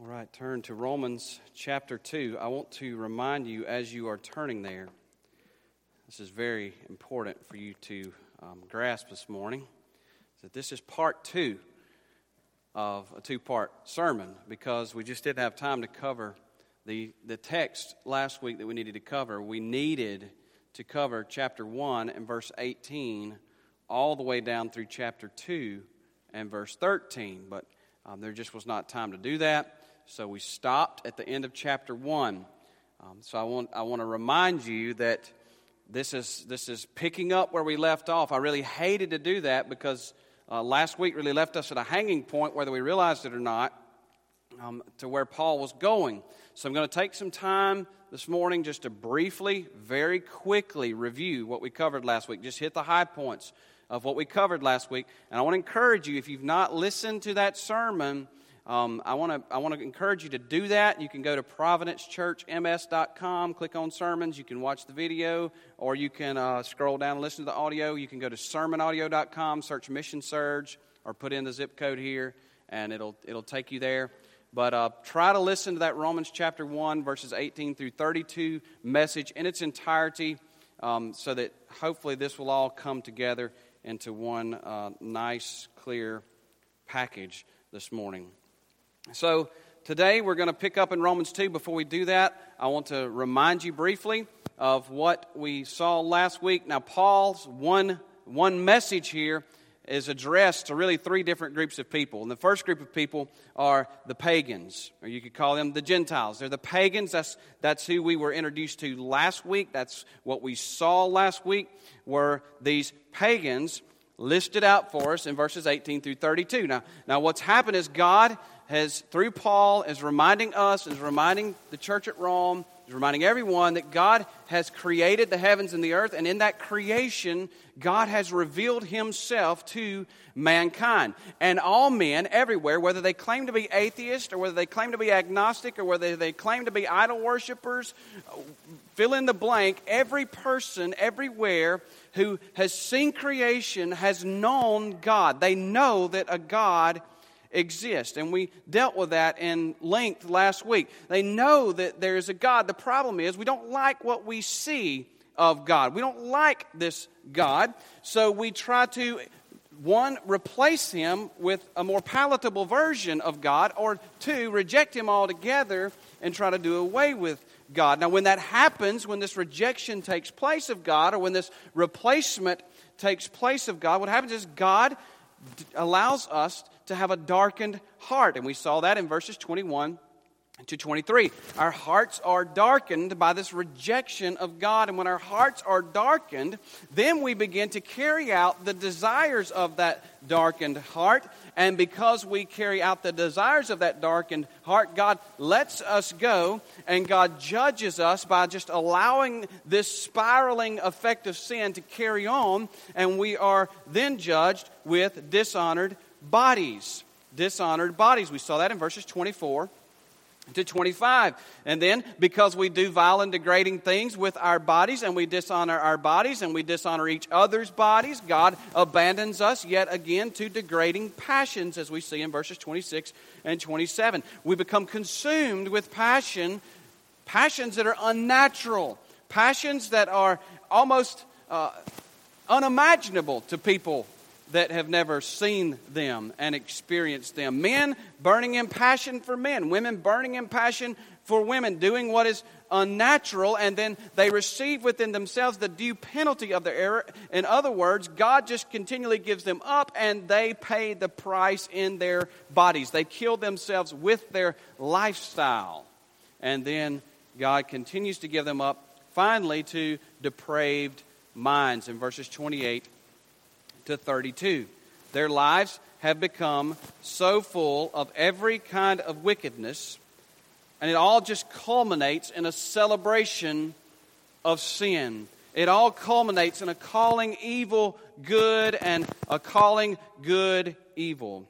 All right, turn to Romans chapter 2. I want to remind you as you are turning there, this is very important for you to grasp this morning, that this is part 2 of a 2-part sermon because we just didn't have time to cover the text last week that we needed to cover. We needed to cover chapter 1 and verse 18 all the way down through chapter 2 and verse 13, but there just was not time to do that. So we stopped at the end of chapter 1. So I want to remind you that this is picking up where we left off. I really hated to do that because last week really left us at a hanging point, whether we realized it or not, to where Paul was going. So I'm going to take some time this morning just to briefly, very quickly review what we covered last week. Just hit the high points of what we covered last week. And I want to encourage you, if you've not listened to that sermon, I want to encourage you to do that. You can go to providencechurchms.com, click on sermons. You can watch the video, or you can scroll down and listen to the audio. You can go to sermonaudio.com, search Mission Surge, or put in the zip code here, and it'll take you there. But try to listen to that Romans chapter 1, verses 18 through 32 message in its entirety, so that hopefully this will all come together into one nice, clear package this morning. So today we're going to pick up in Romans 2. Before we do that, I want to remind you briefly of what we saw last week. Now, Paul's one message here is addressed to really 3 different groups of people. And the first group of people are the pagans, or you could call them the Gentiles. They're the pagans. That's who we were introduced to last week. That's what we saw last week, were these pagans listed out for us in verses 18 through 32. Now what's happened is God has, through Paul, is reminding us, is reminding the church at Rome, is reminding everyone that God has created the heavens and the earth, and in that creation, God has revealed Himself to mankind. And all men everywhere, whether they claim to be atheists, or whether they claim to be agnostic, or whether they claim to be idol worshipers, fill in the blank, every person everywhere who has seen creation has known God. They know that a God exists. And we dealt with that in length last week. They know that there is a God. The problem is we don't like what we see of God. We don't like this God. So we try to, 1, replace Him with a more palatable version of God, or 2, reject Him altogether and try to do away with God. Now, when that happens, when this rejection takes place of God, or when this replacement takes place of God, what happens is God allows us to have a darkened heart. And we saw that in verses 21 to 23. Our hearts are darkened by this rejection of God. And when our hearts are darkened, then we begin to carry out the desires of that darkened heart. And because we carry out the desires of that darkened heart, God lets us go, and God judges us by just allowing this spiraling effect of sin to carry on, and we are then judged with dishonored bodies. Dishonored bodies. We saw that in verses 24 to 25. And then, because we do vile and degrading things with our bodies, and we dishonor our bodies, and we dishonor each other's bodies, God abandons us yet again to degrading passions, as we see in verses 26 and 27. We become consumed with passions that are unnatural, passions that are almost unimaginable to people that have never seen them and experienced them. Men burning in passion for men. Women burning in passion for women. Doing what is unnatural, and then they receive within themselves the due penalty of their error. In other words, God just continually gives them up, and they pay the price in their bodies. They kill themselves with their lifestyle. And then God continues to give them up, finally, to depraved minds in verses 28 to 32. Their lives have become so full of every kind of wickedness, and it all just culminates in a celebration of sin. It all culminates in a calling evil good and a calling good evil.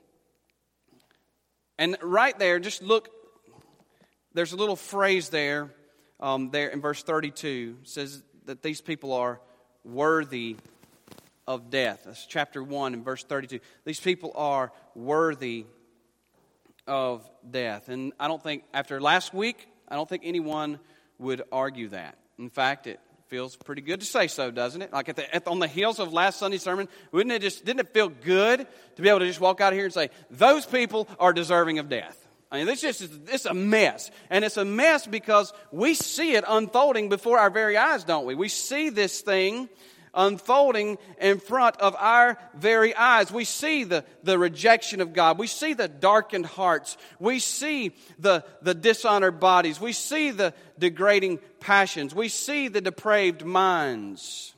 And right there, just look, there's a little phrase there in verse 32. It says that these people are worthy of death. That's chapter 1 and verse 32. These people are worthy of death. And I don't think, after last week, I don't think anyone would argue that. In fact, it feels pretty good to say so, doesn't it? Like on the heels of last Sunday's sermon, didn't it feel good to be able to just walk out here and say, those people are deserving of death? I mean, it's a mess. And it's a mess because we see it unfolding before our very eyes, don't we? We see this thing unfolding in front of our very eyes. We see the rejection of God. We see the darkened hearts. We see the dishonored bodies. We see the degrading passions. We see the depraved minds.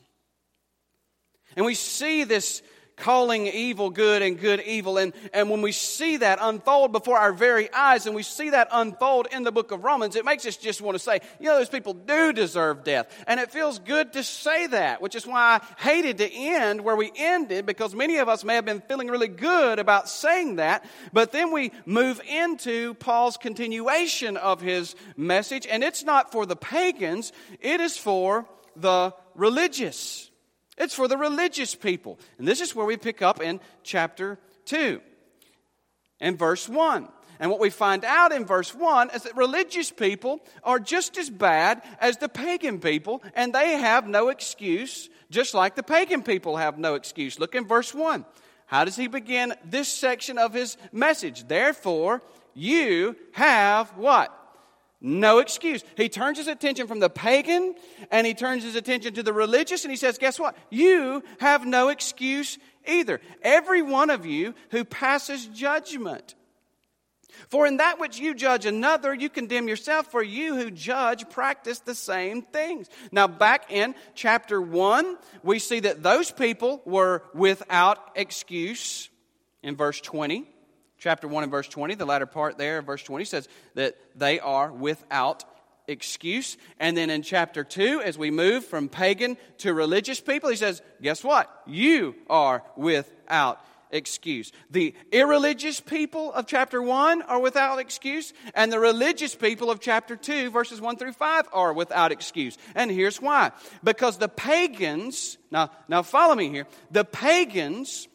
And we see this calling evil good and good evil. And when we see that unfold before our very eyes, and we see that unfold in the book of Romans, it makes us just want to say, those people do deserve death. And it feels good to say that, which is why I hated to end where we ended, because many of us may have been feeling really good about saying that. But then we move into Paul's continuation of his message, and it's not for the pagans, it is for the religious. It's for the religious people. And this is where we pick up in chapter 2 and verse 1. And what we find out in verse 1 is that religious people are just as bad as the pagan people, and they have no excuse, just like the pagan people have no excuse. Look in verse 1. How does he begin this section of his message? Therefore, you have what? No excuse. He turns his attention from the pagan and he turns his attention to the religious, and he says, guess what? You have no excuse either. Every one of you who passes judgment. For in that which you judge another, you condemn yourself, for you who judge practice the same things. Now back in chapter 1, we see that those people were without excuse in verse 20. Chapter 1 and verse 20, the latter part there of verse 20 says that they are without excuse. And then in chapter 2, as we move from pagan to religious people, he says, guess what? You are without excuse. The irreligious people of chapter 1 are without excuse, and the religious people of chapter 2, verses 1 through 5, are without excuse. And here's why. Because the pagans, now follow me here, the pagans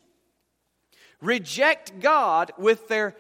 reject God with their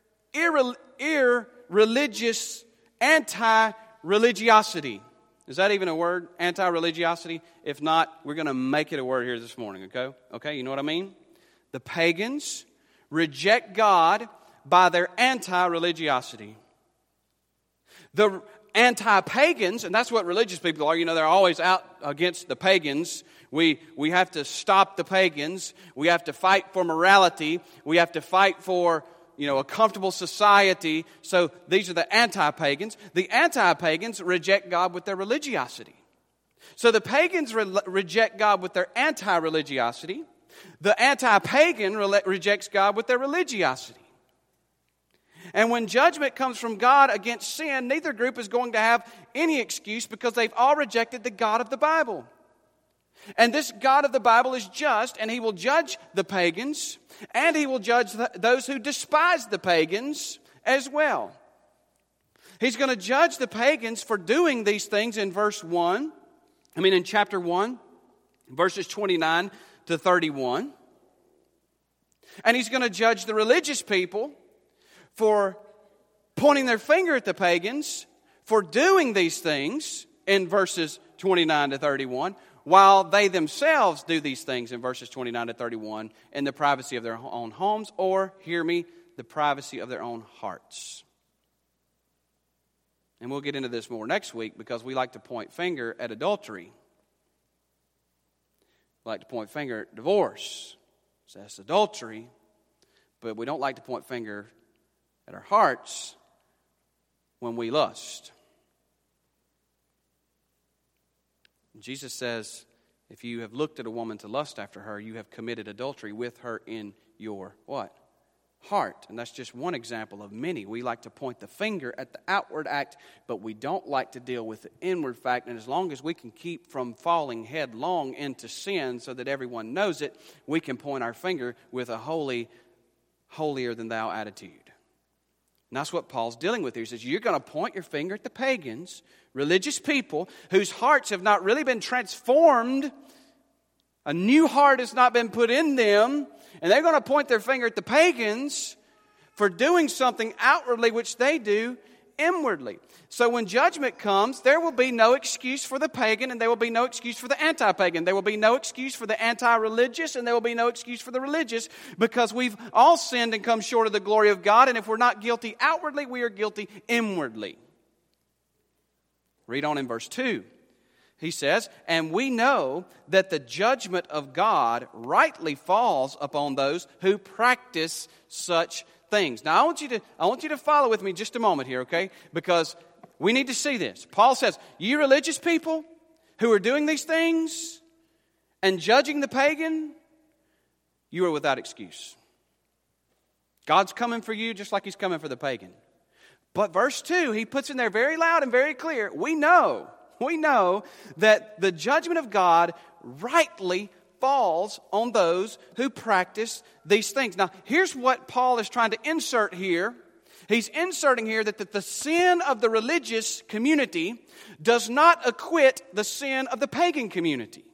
irreligious anti-religiosity. Is that even a word? Anti-religiosity? If not, we're going to make it a word here this morning, okay? Okay, you know what I mean? The pagans reject God by their anti-religiosity. The anti-pagans, and that's what religious people are, they're always out against the pagans. We have to stop the pagans. We have to fight for morality. We have to fight for, a comfortable society. So these are the anti-pagans. The anti-pagans reject God with their religiosity. So the pagans reject God with their anti-religiosity. The anti-pagan rejects God with their religiosity. And when judgment comes from God against sin, neither group is going to have any excuse because they've all rejected the God of the Bible. And this God of the Bible is just, and He will judge the pagans, and He will judge those who despise the pagans as well. He's going to judge the pagans for doing these things in in chapter 1, verses 29 to 31. And He's going to judge the religious people for pointing their finger at the pagans for doing these things in verses 29 to 31, while they themselves do these things in verses 29 to 31 in the privacy of their own homes, or, hear me, the privacy of their own hearts. And we'll get into this more next week because we like to point finger at adultery. We like to point finger at divorce. So that's adultery. But we don't like to point finger at our hearts when we lust. Jesus says, if you have looked at a woman to lust after her, you have committed adultery with her in your what? Heart. And that's just one example of many. We like to point the finger at the outward act, but we don't like to deal with the inward fact. And as long as we can keep from falling headlong into sin so that everyone knows it, we can point our finger with a holier than thou attitude. And that's what Paul's dealing with here. He says, you're going to point your finger at the pagans, religious people whose hearts have not really been transformed. A new heart has not been put in them. And they're going to point their finger at the pagans for doing something outwardly which they do inwardly. So when judgment comes, there will be no excuse for the pagan, and there will be no excuse for the anti-pagan. There will be no excuse for the anti-religious, and there will be no excuse for the religious, because we've all sinned and come short of the glory of God, and if we're not guilty outwardly, we are guilty inwardly. Read on in verse 2. He says, and we know that the judgment of God rightly falls upon those who practice such things. Now, I want you to follow with me just a moment here, okay? Because we need to see this. Paul says, you religious people who are doing these things and judging the pagan, you are without excuse. God's coming for you just like He's coming for the pagan. But verse 2, he puts in there very loud and very clear, we know that the judgment of God rightly falls on those who practice these things. Now, here's what Paul is trying to insert here. He's inserting here that the sin of the religious community does not acquit the sin of the pagan community.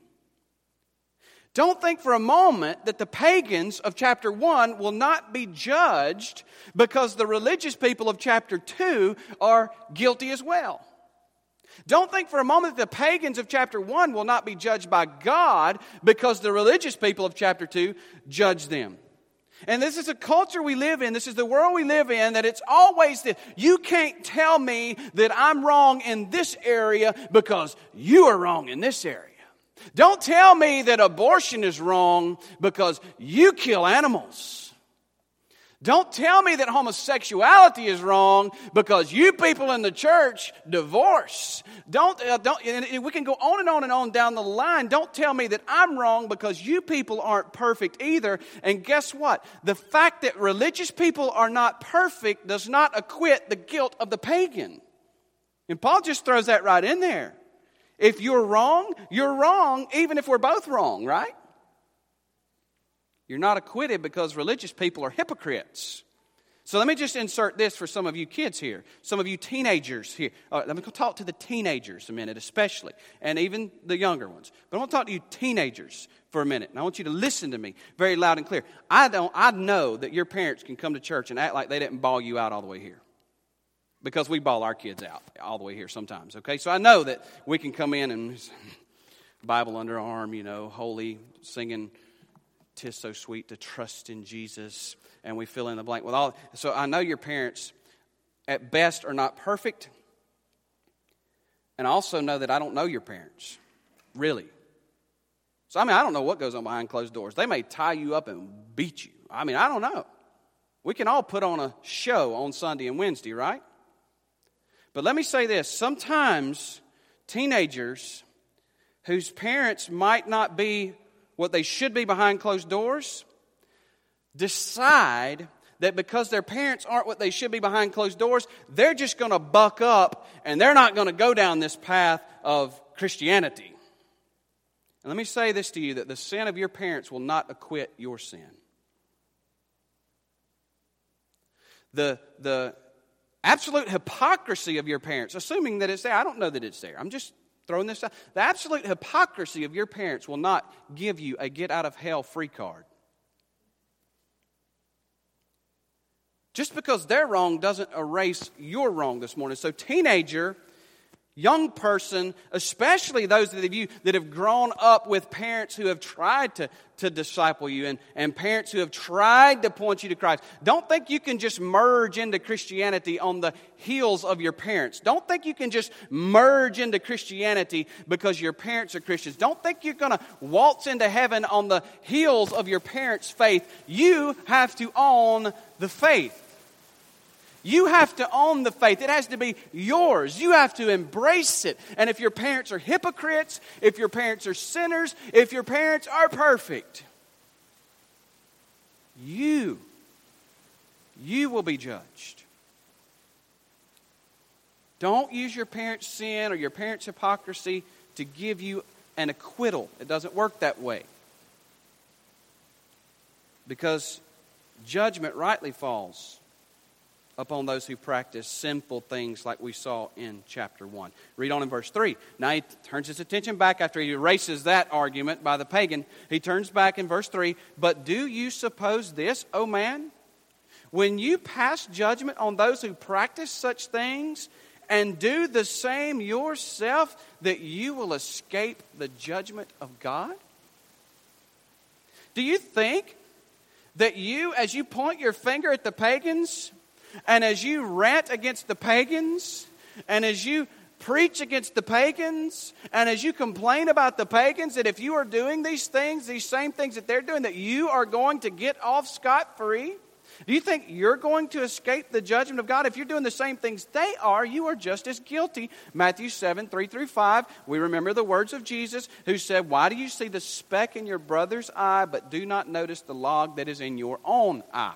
Don't think for a moment that the pagans of chapter 1 will not be judged because the religious people of chapter 2 are guilty as well. Don't think for a moment that the pagans of chapter 1 will not be judged by God because the religious people of chapter 2 judge them. And this is a culture we live in, this is the world we live in, that it's always this. You can't tell me that I'm wrong in this area because you are wrong in this area. Don't tell me that abortion is wrong because you kill animals. Don't tell me that homosexuality is wrong because you people in the church divorce. And we can go on and on down the line. Don't tell me that I'm wrong because you people aren't perfect either. And guess what? The fact that religious people are not perfect does not acquit the guilt of the pagan. And Paul just throws that right in there. If you're wrong, even if we're both wrong, right? You're not acquitted because religious people are hypocrites. So let me just insert this for some of you kids here, some of you teenagers here. Let me talk to the teenagers a minute especially, and even the younger ones. But I want to talk to you teenagers for a minute, and I want you to listen to me very loud and clear. I know that your parents can come to church and act like they didn't bawl you out all the way here. Because we bawl our kids out all the way here sometimes, okay? So I know that we can come in and Bible under our arm, holy, singing, 'tis so sweet to trust in Jesus, and we fill in the blank with all. So I know your parents, at best, are not perfect, and I also know that I don't know your parents, really. So, I don't know what goes on behind closed doors. They may tie you up and beat you. I don't know. We can all put on a show on Sunday and Wednesday, right? But let me say this. Sometimes teenagers whose parents might not be what they should be behind closed doors decide that because their parents aren't what they should be behind closed doors, they're just going to buck up and they're not going to go down this path of Christianity. And let me say this to you, that the sin of your parents will not acquit your sin. The absolute hypocrisy of your parents, assuming that it's there, I don't know that it's there, I'm just throwing this out. The absolute hypocrisy of your parents will not give you a get-out-of-hell free card. Just because they're wrong doesn't erase your wrong this morning. So teenager, young person, especially those of you that have grown up with parents who have tried to disciple you and parents who have tried to point you to Christ, don't think you can just merge into Christianity on the heels of your parents. Don't think you can just merge into Christianity because your parents are Christians. Don't think you're going to waltz into heaven on the heels of your parents' faith. You have to own the faith. You have to own the faith. It has to be yours. You have to embrace it. And if your parents are hypocrites, if your parents are sinners, if your parents are perfect, you will be judged. Don't use your parents' sin or your parents' hypocrisy to give you an acquittal. It doesn't work that way. Because judgment rightly falls upon those who practice sinful things like we saw in chapter 1. Read on in verse 3. Now he turns his attention back after he erases that argument by the pagan. He turns back in verse 3. But do you suppose this, O man? when you pass judgment on those who practice such things and do the same yourself, that you will escape the judgment of God? Do you think that you, as you point your finger at the pagans, and as you rant against the pagans, and as you preach against the pagans, and as you complain about the pagans, that if you are doing these things, these same things that they're doing, that you are going to get off scot-free? Do you think you're going to escape the judgment of God? If you're doing the same things they are, you are just as guilty. Matthew 7, 3-5, we remember the words of Jesus, who said, "Why do you see the speck in your brother's eye, but do not notice the log that is in your own eye?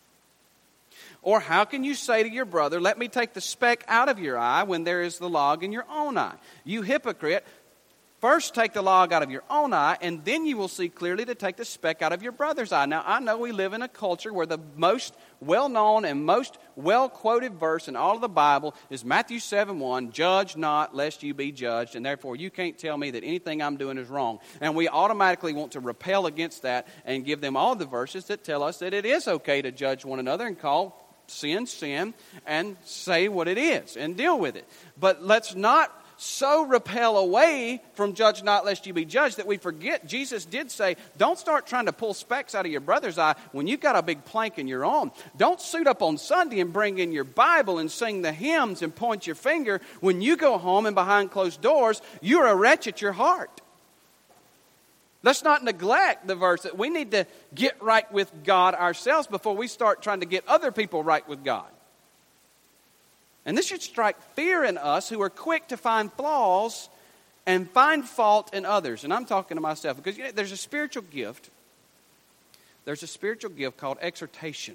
Or how can you say to your brother, 'Let me take the speck out of your eye,' when there is the log in your own eye? You hypocrite, first take the log out of your own eye, and then you will see clearly to take the speck out of your brother's eye." Now, I know we live in a culture where the most well-known and most well-quoted verse in all of the Bible is Matthew 7:1, "Judge not, lest you be judged, and therefore you can't tell me that anything I'm doing is wrong." And we automatically want to repel against that and give them all the verses that tell us that it is okay to judge one another and call sin, sin, and say what it is and deal with it. But let's not so repel away from "judge not lest you be judged" that we forget Jesus did say, don't start trying to pull specks out of your brother's eye when you've got a big plank in your own. Don't suit up on Sunday and bring in your Bible and sing the hymns and point your finger when you go home and behind closed doors, you're a wretch at your heart. Let's not neglect the verse that we need to get right with God ourselves before we start trying to get other people right with God. And this should strike fear in us who are quick to find flaws and find fault in others. And I'm talking to myself because there's a spiritual gift. There's a spiritual gift called exhortation.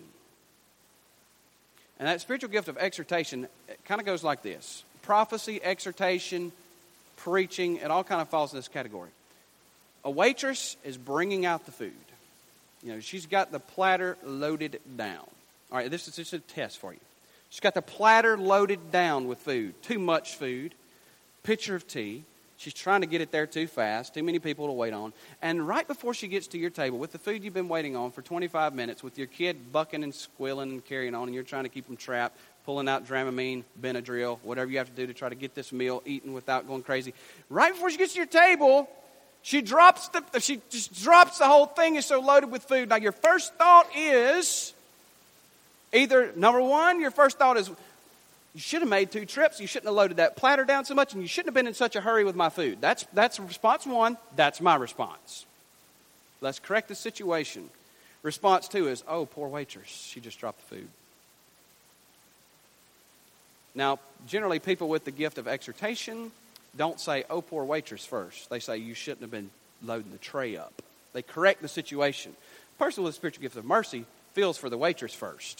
And that spiritual gift of exhortation, it kind of goes like this. Prophecy, exhortation, preaching, it all kind of falls in this category. A waitress is bringing out the food. She's got the platter loaded down. All right, this is just a test for you. She's got the platter loaded down with food. Too much food. Pitcher of tea. She's trying to get it there too fast. Too many people to wait on. And right before she gets to your table with the food you've been waiting on for 25 minutes, with your kid bucking and squealing and carrying on, and you're trying to keep them trapped, pulling out Dramamine, Benadryl, whatever you have to do to try to get this meal eaten without going crazy. Right before she gets to your table, she just drops the whole thing. Is so loaded with food. Now your first thought is either, number one, your first thought is, you should have made 2 trips. You shouldn't have loaded that platter down so much, and you shouldn't have been in such a hurry with my food. That's response 1. That's my response. Let's correct the situation. Response 2 is, oh, poor waitress. She just dropped the food. Now, generally, people with the gift of exhortation don't say, oh, poor waitress first. They say, you shouldn't have been loading the tray up. They correct the situation. A person with a spiritual gift of mercy feels for the waitress first.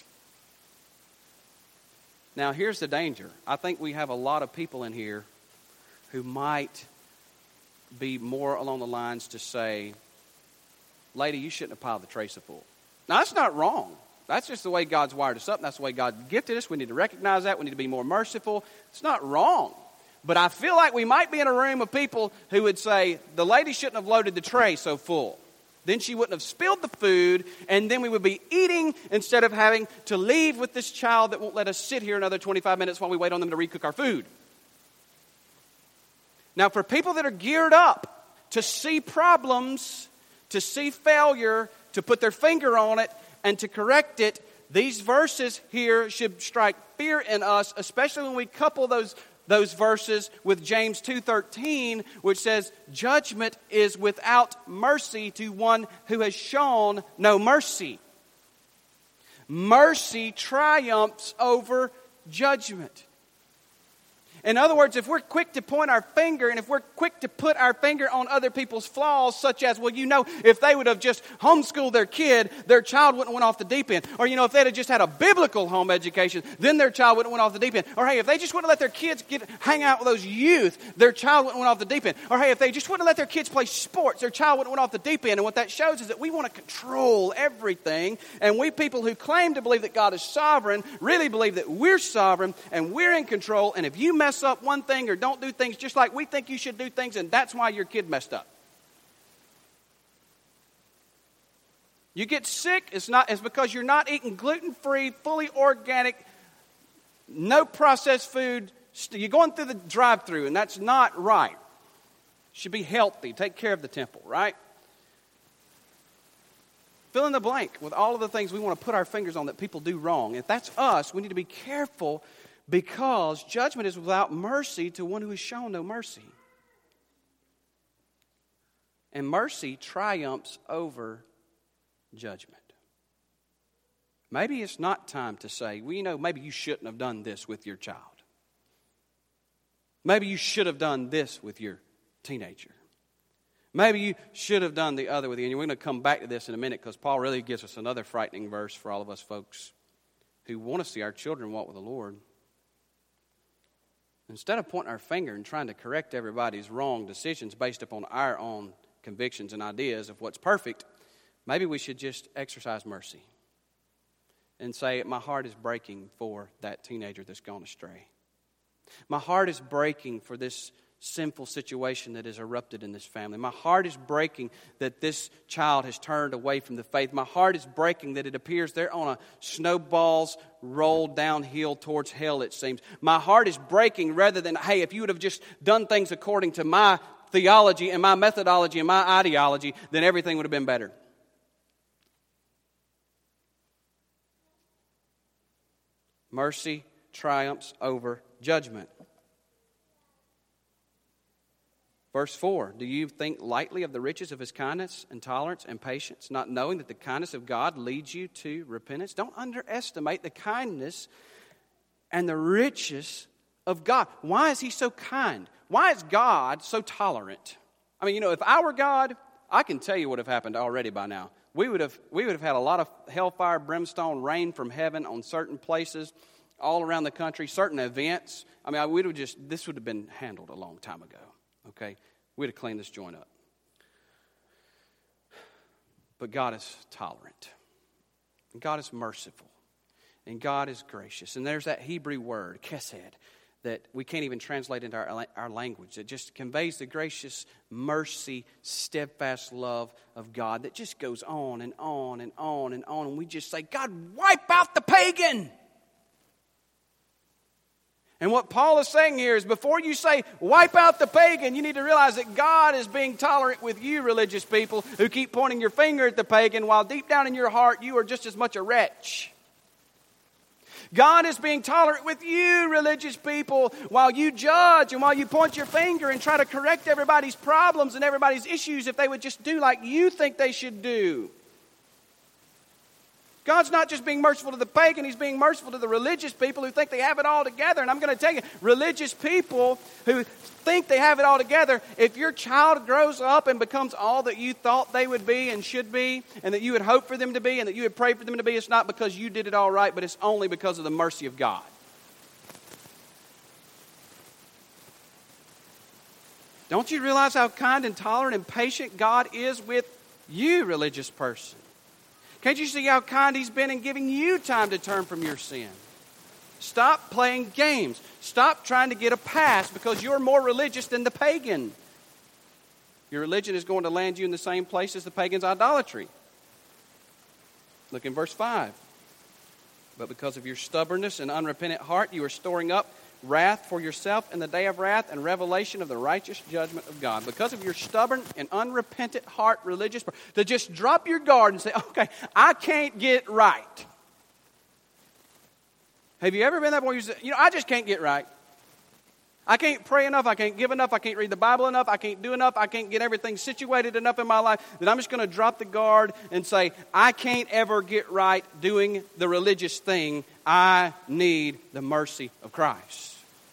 Now, here's the danger. I think we have a lot of people in here who might be more along the lines to say, lady, you shouldn't have piled the tray so full. Now, that's not wrong. That's just the way God's wired us up. That's the way God gifted us. We need to recognize that. We need to be more merciful. It's not wrong. But I feel like we might be in a room of people who would say, the lady shouldn't have loaded the tray so full. Then she wouldn't have spilled the food, and then we would be eating instead of having to leave with this child that won't let us sit here another 25 minutes while we wait on them to recook our food. Now, for people that are geared up to see problems, to see failure, to put their finger on it, and to correct it, these verses here should strike fear in us, especially when we couple those verses with James 2:13, which says, judgment is without mercy to one who has shown no mercy. Mercy triumphs over judgment. In other words, if we're quick to point our finger and if we're quick to put our finger on other people's flaws, such as, well, if they would have just homeschooled their kid, their child wouldn't have went off the deep end. Or, if they'd have just had a biblical home education, then their child wouldn't have went off the deep end. Or, hey, if they just wouldn't have let their kids hang out with those youth, their child wouldn't have went off the deep end. Or, hey, if they just wouldn't have let their kids play sports, their child wouldn't have went off the deep end. And what that shows is that we want to control everything. And we people who claim to believe that God is sovereign really believe that we're sovereign and we're in control. And if you mess up one thing or don't do things just like we think you should do things, and that's why your kid messed up. You get sick, it's because you're not eating gluten-free, fully organic, no processed food. You're going through the drive-thru, and that's not right. You should be healthy. Take care of the temple, right? Fill in the blank with all of the things we want to put our fingers on that people do wrong. If that's us, we need to be careful because judgment is without mercy to one who has shown no mercy. And mercy triumphs over judgment. Maybe it's not time to say, well, maybe you shouldn't have done this with your child. Maybe you should have done this with your teenager. Maybe you should have done the other with you. And we're going to come back to this in a minute because Paul really gives us another frightening verse for all of us folks who want to see our children walk with the Lord. Instead of pointing our finger and trying to correct everybody's wrong decisions based upon our own convictions and ideas of what's perfect, maybe we should just exercise mercy and say, my heart is breaking for that teenager that's gone astray. My heart is breaking for this sinful situation that has erupted in this family. My heart is breaking that this child has turned away from the faith. My heart is breaking that it appears they're on a snowball's roll downhill towards hell, it seems. My heart is breaking rather than, hey, if you would have just done things according to my theology and my methodology and my ideology, then everything would have been better. Mercy triumphs over judgment. Verse 4, do you think lightly of the riches of his kindness and tolerance and patience, not knowing that the kindness of God leads you to repentance? Don't underestimate the kindness and the riches of God. Why is he so kind? Why is God so tolerant? I mean, if I were God, I can tell you what would have happened already by now. We would have had a lot of hellfire, brimstone, rain from heaven on certain places all around the country, certain events. I mean, this would have been handled a long time ago. Okay, we'd have cleaned this joint up. But God is tolerant. And God is merciful. And God is gracious. And there's that Hebrew word, chesed, that we can't even translate into our language. It just conveys the gracious mercy, steadfast love of God that just goes on and on and on and on. And we just say, God, wipe out the pagan. And what Paul is saying here is before you say, wipe out the pagan, you need to realize that God is being tolerant with you, religious people, who keep pointing your finger at the pagan, while deep down in your heart, you are just as much a wretch. God is being tolerant with you, religious people, while you judge and while you point your finger and try to correct everybody's problems and everybody's issues if they would just do like you think they should do. God's not just being merciful to the pagan, he's being merciful to the religious people who think they have it all together. And I'm going to tell you, religious people who think they have it all together, if your child grows up and becomes all that you thought they would be and should be, and that you would hope for them to be, and that you would pray for them to be, it's not because you did it all right, but it's only because of the mercy of God. Don't you realize how kind and tolerant and patient God is with you, religious person? Can't you see how kind he's been in giving you time to turn from your sin? Stop playing games. Stop trying to get a pass because you're more religious than the pagan. Your religion is going to land you in the same place as the pagan's idolatry. Look in verse 5. But because of your stubbornness and unrepentant heart, you are storing up wrath for yourself in the day of wrath and revelation of the righteous judgment of God. Because of your stubborn and unrepentant heart, religious, to just drop your guard and say, okay, I can't get right. Have you ever been that boy who said, I just can't get right. I can't pray enough, I can't give enough, I can't read the Bible enough, I can't do enough, I can't get everything situated enough in my life that I'm just going to drop the guard and say, I can't ever get right doing the religious thing. I need the mercy of Christ.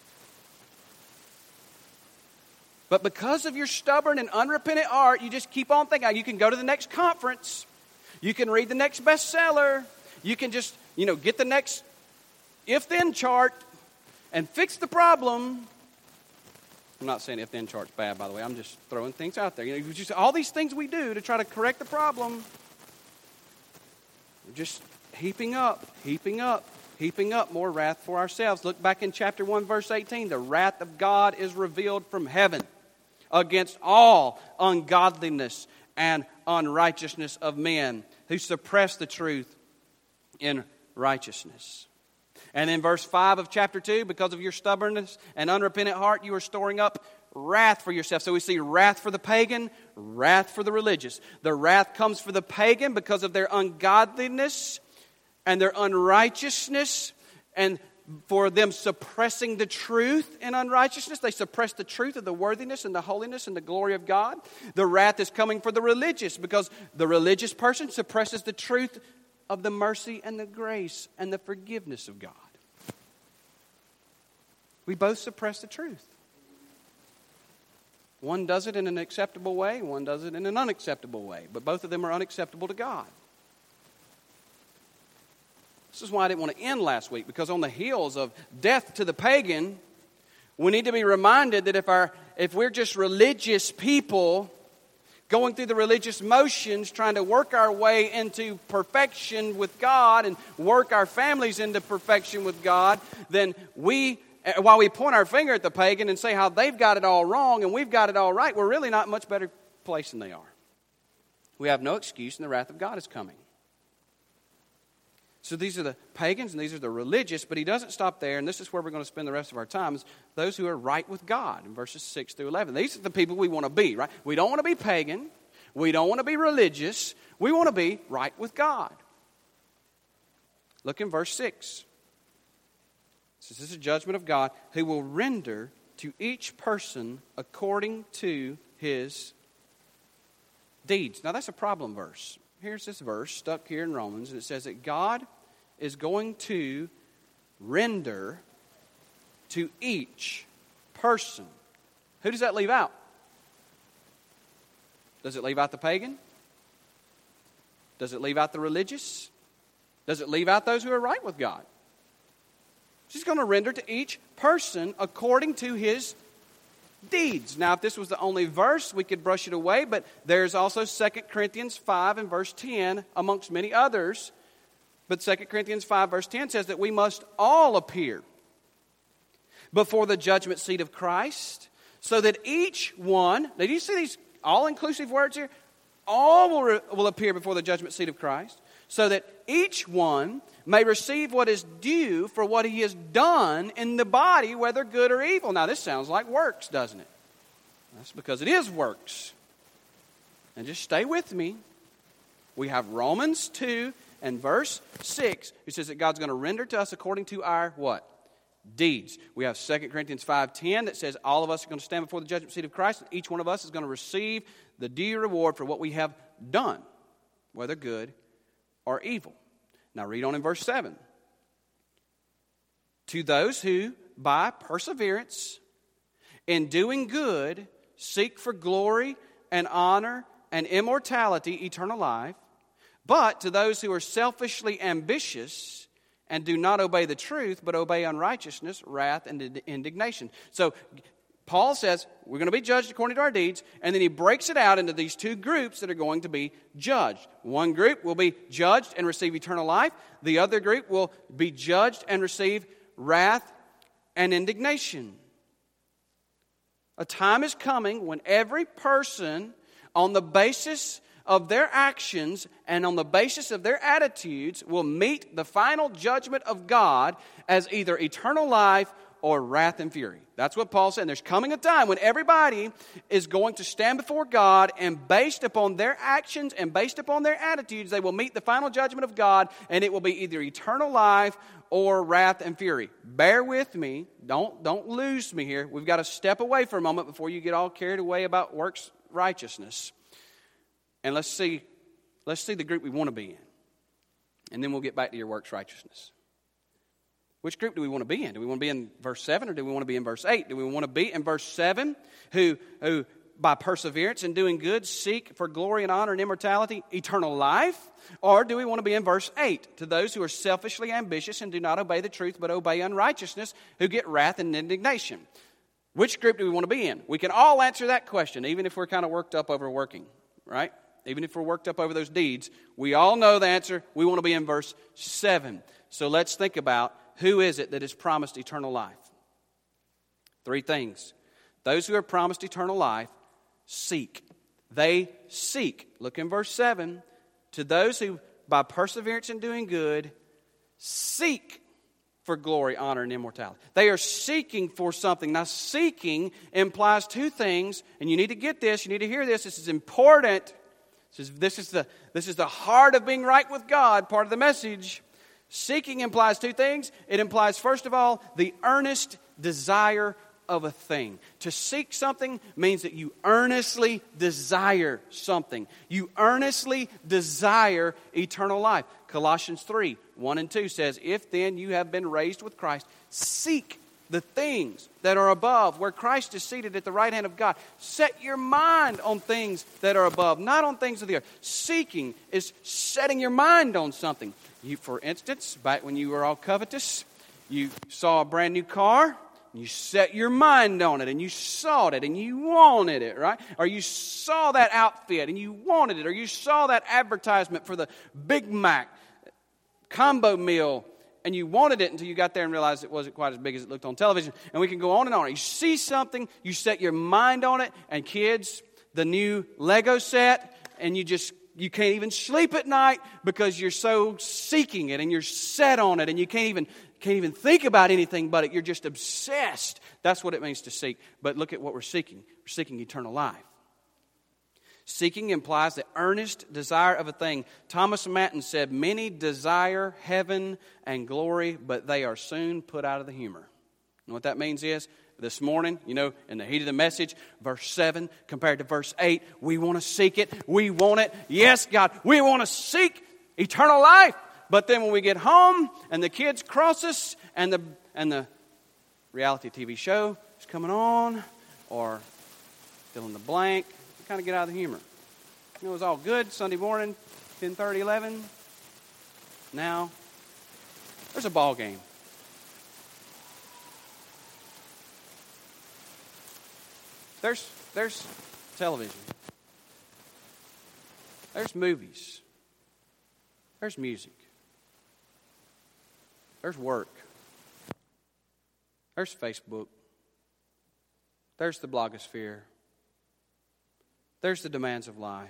But because of your stubborn and unrepentant heart, you just keep on thinking, you can go to the next conference, you can read the next bestseller, you can just, get the next if-then chart and fix the problem. I'm not saying if-then chart's bad, by the way. I'm just throwing things out there. Just all these things we do to try to correct the problem. We're just heaping up more wrath for ourselves. Look back in chapter 1, verse 18. The wrath of God is revealed from heaven against all ungodliness and unrighteousness of men, who suppress the truth in righteousness. And in verse 5 of chapter 2, because of your stubbornness and unrepentant heart, you are storing up wrath for yourself. So we see wrath for the pagan, wrath for the religious. The wrath comes for the pagan because of their ungodliness and their unrighteousness, and for them suppressing the truth in unrighteousness. They suppress the truth of the worthiness and the holiness and the glory of God. The wrath is coming for the religious because the religious person suppresses the truth of the mercy and the grace and the forgiveness of God. We both suppress the truth. One does it in an acceptable way, one does it in an unacceptable way, but both of them are unacceptable to God. This is why I didn't want to end last week, because on the heels of death to the pagan, we need to be reminded that if we're just religious people going through the religious motions, trying to work our way into perfection with God and work our families into perfection with God, then while we point our finger at the pagan and say how they've got it all wrong and we've got it all right, we're really not in a much better place than they are. We have no excuse, and the wrath of God is coming. So these are the pagans and these are the religious, but he doesn't stop there, and this is where we're going to spend the rest of our time, is those who are right with God in verses 6 through 11. These are the people we want to be, right? We don't want to be pagan. We don't want to be religious. We want to be right with God. Look in verse 6. This is a judgment of God who will render to each person according to his deeds. Now that's a problem verse. Here's this verse stuck here in Romans, and it says that God is going to render to each person. Who does that leave out? Does it leave out the pagan? Does it leave out the religious? Does it leave out those who are right with God? She's going to render to each person according to his deeds. Now, if this was the only verse, we could brush it away, but there's also 2 Corinthians 5 and verse 10, amongst many others. But 2 Corinthians 5 verse 10 says that we must all appear before the judgment seat of Christ, so that each one, now do you see these all-inclusive words here? All will appear before the judgment seat of Christ, so that each one may receive what is due for what he has done in the body, whether good or evil. Now, this sounds like works, doesn't it? That's because it is works. And just stay with me. We have Romans 2 and verse 6, who says that God's going to render to us according to our what? Deeds. We have 2 Corinthians 5:10 that says all of us are going to stand before the judgment seat of Christ, and each one of us is going to receive the due reward for what we have done, whether good or evil. Now read on in verse 7. To those who, by perseverance in doing good, seek for glory and honor and immortality, eternal life, but to those who are selfishly ambitious and do not obey the truth, but obey unrighteousness, wrath, and indignation. So Paul says we're going to be judged according to our deeds, and then he breaks it out into these two groups that are going to be judged. One group will be judged and receive eternal life. The other group will be judged and receive wrath and indignation. A time is coming when every person, on the basis of their actions and on the basis of their attitudes, will meet the final judgment of God as either eternal life or wrath and fury. That's what Paul said. There's coming a time when everybody is going to stand before God, and based upon their actions and based upon their attitudes, they will meet the final judgment of God, and it will be either eternal life or wrath and fury. Bear with me. Don't lose me here. We've got to step away for a moment before you get all carried away about works righteousness. And let's see the group we want to be in. And then we'll get back to your works righteousness. Which group do we want to be in? Do we want to be in verse 7 or do we want to be in verse 8? Do we want to be in verse 7 who by perseverance and doing good seek for glory and honor and immortality, eternal life? Or do we want to be in verse 8 to those who are selfishly ambitious and do not obey the truth but obey unrighteousness, who get wrath and indignation? Which group do we want to be in? We can all answer that question, even if we're kind of worked up over working, right? Even if we're worked up over those deeds, we all know the answer. We want to be in verse 7. So let's think about who is it that is promised eternal life. 3 things. Those who are promised eternal life seek. They seek. Look in verse 7. to those who, by perseverance in doing good, seek for glory, honor, and immortality. They are seeking for something. Now, seeking implies two things, and you need to get this. You need to hear this. This is important. This is the heart of being right with God, part of the message. Seeking implies two things. It implies, first of all, the earnest desire of a thing. To seek something means that you earnestly desire something. You earnestly desire eternal life. Colossians 3, 1 and 2 says, if then you have been raised with Christ, seek the things that are above, where Christ is seated at the right hand of God. Set your mind on things that are above, not on things of the earth. Seeking is setting your mind on something. You, for instance, back when you were all covetous, you saw a brand new car, and you set your mind on it, and you sought it, and you wanted it, right? Or you saw that outfit, and you wanted it. Or you saw that advertisement for the Big Mac combo meal, and you wanted it until you got there and realized it wasn't quite as big as it looked on television. And we can go on and on. You see something, you set your mind on it, and kids, the new Lego set, and you can't even sleep at night because you're so seeking it, and you're set on it, and you can't even think about anything but it. You're just obsessed. That's what it means to seek. But look at what we're seeking. We're seeking eternal life. Seeking implies the earnest desire of a thing. Thomas Manton said, many desire heaven and glory, but they are soon put out of the humor. And what that means is, this morning, in the heat of the message, verse 7 compared to verse 8, we want to seek it. We want it. Yes, God, we want to seek eternal life. But then when we get home and the kids cross us and the reality TV show is coming on, or fill in the blank, we kind of get out of the humor. It was all good Sunday morning, 10:30, 11. Now, there's a ball game. There's television. There's movies. There's music. There's work. There's Facebook. There's the blogosphere. There's the demands of life.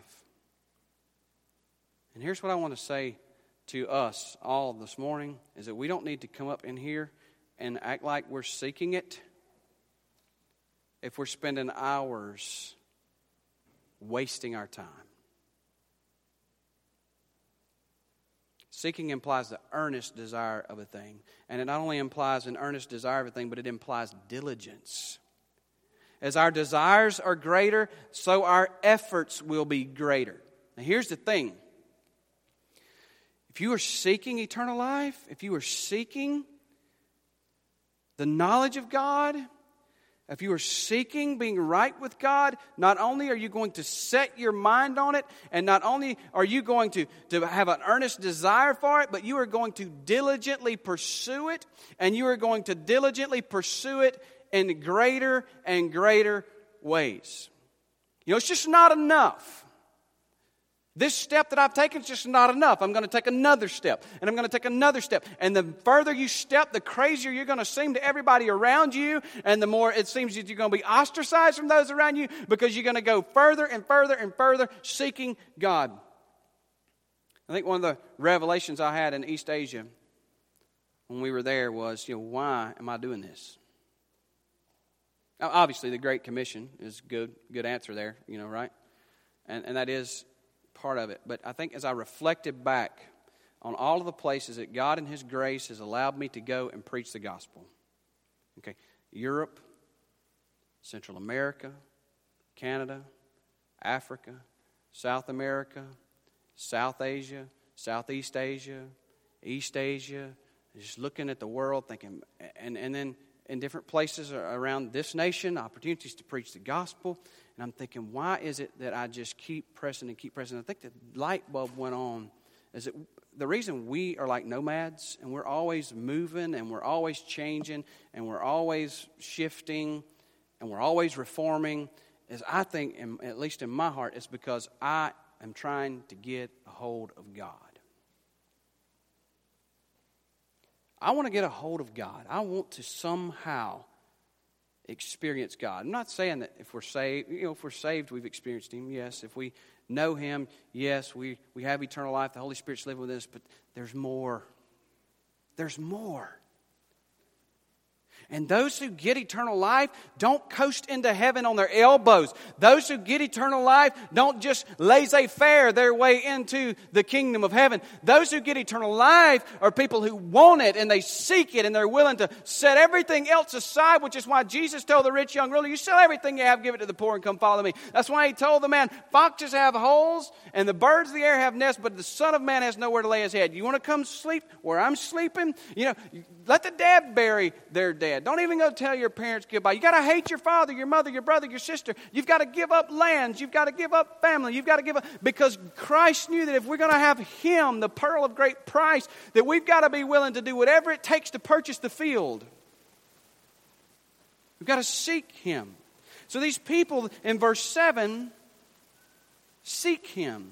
And here's what I want to say to us all this morning, is that we don't need to come up in here and act like we're seeking it if we're spending hours wasting our time. Seeking implies the earnest desire of a thing. And it not only implies an earnest desire of a thing, but it implies diligence. As our desires are greater, so our efforts will be greater. Now here's the thing. If you are seeking eternal life, if you are seeking the knowledge of God, if you are seeking being right with God, not only are you going to set your mind on it, and not only are you going to have an earnest desire for it, but you are going to diligently pursue it, and you are going to diligently pursue it in greater and greater ways. It's just not enough. This step that I've taken is just not enough. I'm going to take another step, and I'm going to take another step. And the further you step, the crazier you're going to seem to everybody around you, and the more it seems that you're going to be ostracized from those around you, because you're going to go further and further and further seeking God. I think one of the revelations I had in East Asia when we were there was, why am I doing this? Now, obviously, the Great Commission is good answer there, right? And that is part of it. But I think as I reflected back on all of the places that God in His grace has allowed me to go and preach the gospel. Okay, Europe, Central America, Canada, Africa, South America, South Asia, Southeast Asia, East Asia, just looking at the world thinking, and then in different places around this nation, opportunities to preach the gospel. And I'm thinking, why is it that I just keep pressing and keep pressing? I think the light bulb went on. Is it the reason we are like nomads, and we're always moving, and we're always changing, and we're always shifting, and we're always reforming, is I think, at least in my heart, it's because I am trying to get a hold of God. I want to get a hold of God. I want to somehow experience God. I'm not saying that if we're saved, we've experienced Him. Yes, if we know Him, yes, we have eternal life. The Holy Spirit's living with us, but there's more. There's more. And those who get eternal life don't coast into heaven on their elbows. Those who get eternal life don't just laissez-faire their way into the kingdom of heaven. Those who get eternal life are people who want it and they seek it and they're willing to set everything else aside, which is why Jesus told the rich young ruler, you sell everything you have, give it to the poor and come follow me. That's why He told the man, foxes have holes and the birds of the air have nests, but the Son of Man has nowhere to lay His head. You want to come sleep where I'm sleeping? Let the dead bury their dead. Don't even go tell your parents goodbye. You got to hate your father, your mother, your brother, your sister. You've got to give up lands. You've got to give up family. You've got to give up, because Christ knew that if we're going to have Him, the pearl of great price, that we've got to be willing to do whatever it takes to purchase the field. We've got to seek Him. So these people in verse 7 seek Him.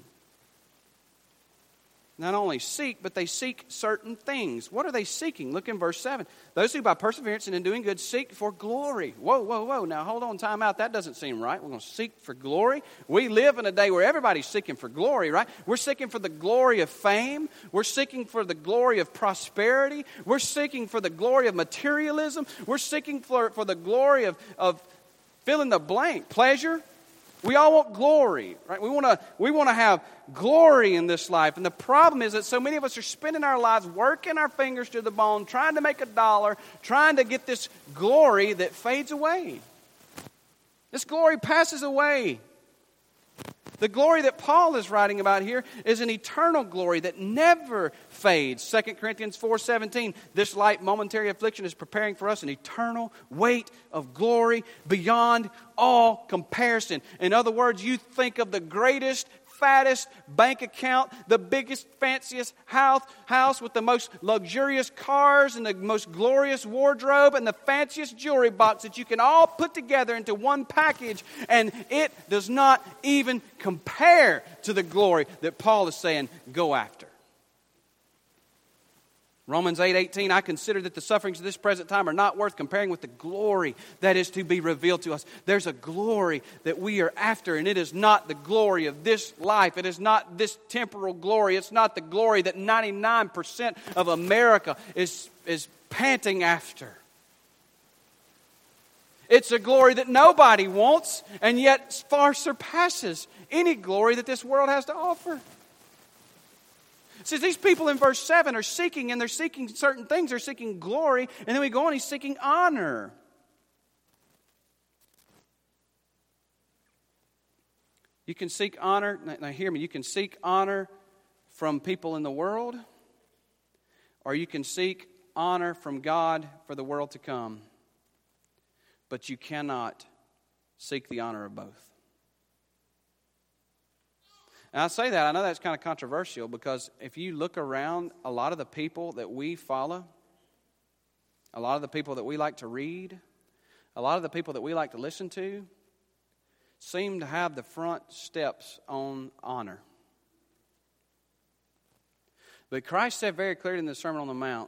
Not only seek, but they seek certain things. What are they seeking? Look in verse 7. Those who by perseverance and in doing good seek for glory. Whoa. Now hold on, time out. That doesn't seem right. We're going to seek for glory. We live in a day where everybody's seeking for glory, right? We're seeking for the glory of fame. We're seeking for the glory of prosperity. We're seeking for the glory of materialism. We're seeking for the glory of fill in the blank. Pleasure. We all want glory, right? We want to have glory in this life. And the problem is that so many of us are spending our lives working our fingers to the bone, trying to make a dollar, trying to get this glory that fades away. This glory passes away. The glory that Paul is writing about here is an eternal glory that never fades. 2 Corinthians 4:17, this light momentary affliction is preparing for us an eternal weight of glory beyond all comparison. In other words, you think of the greatest, fattest bank account, the biggest, fanciest house with the most luxurious cars and the most glorious wardrobe and the fanciest jewelry box that you can all put together into one package, and it does not even compare to the glory that Paul is saying, go after. Romans 8:18, I consider that the sufferings of this present time are not worth comparing with the glory that is to be revealed to us. There's a glory that we are after, and it is not the glory of this life. It is not this temporal glory. It's not the glory that 99% of America is panting after. It's a glory that nobody wants, and yet far surpasses any glory that this world has to offer. See, these people in verse 7 are seeking, and they're seeking certain things. They're seeking glory, and then we go on, he's seeking honor. You can seek honor, now hear me, you can seek honor from people in the world, or you can seek honor from God for the world to come. But you cannot seek the honor of both. And I say that, I know that's kind of controversial, because if you look around, a lot of the people that we follow, a lot of the people that we like to read, a lot of the people that we like to listen to, seem to have the front steps on honor. But Christ said very clearly in the Sermon on the Mount,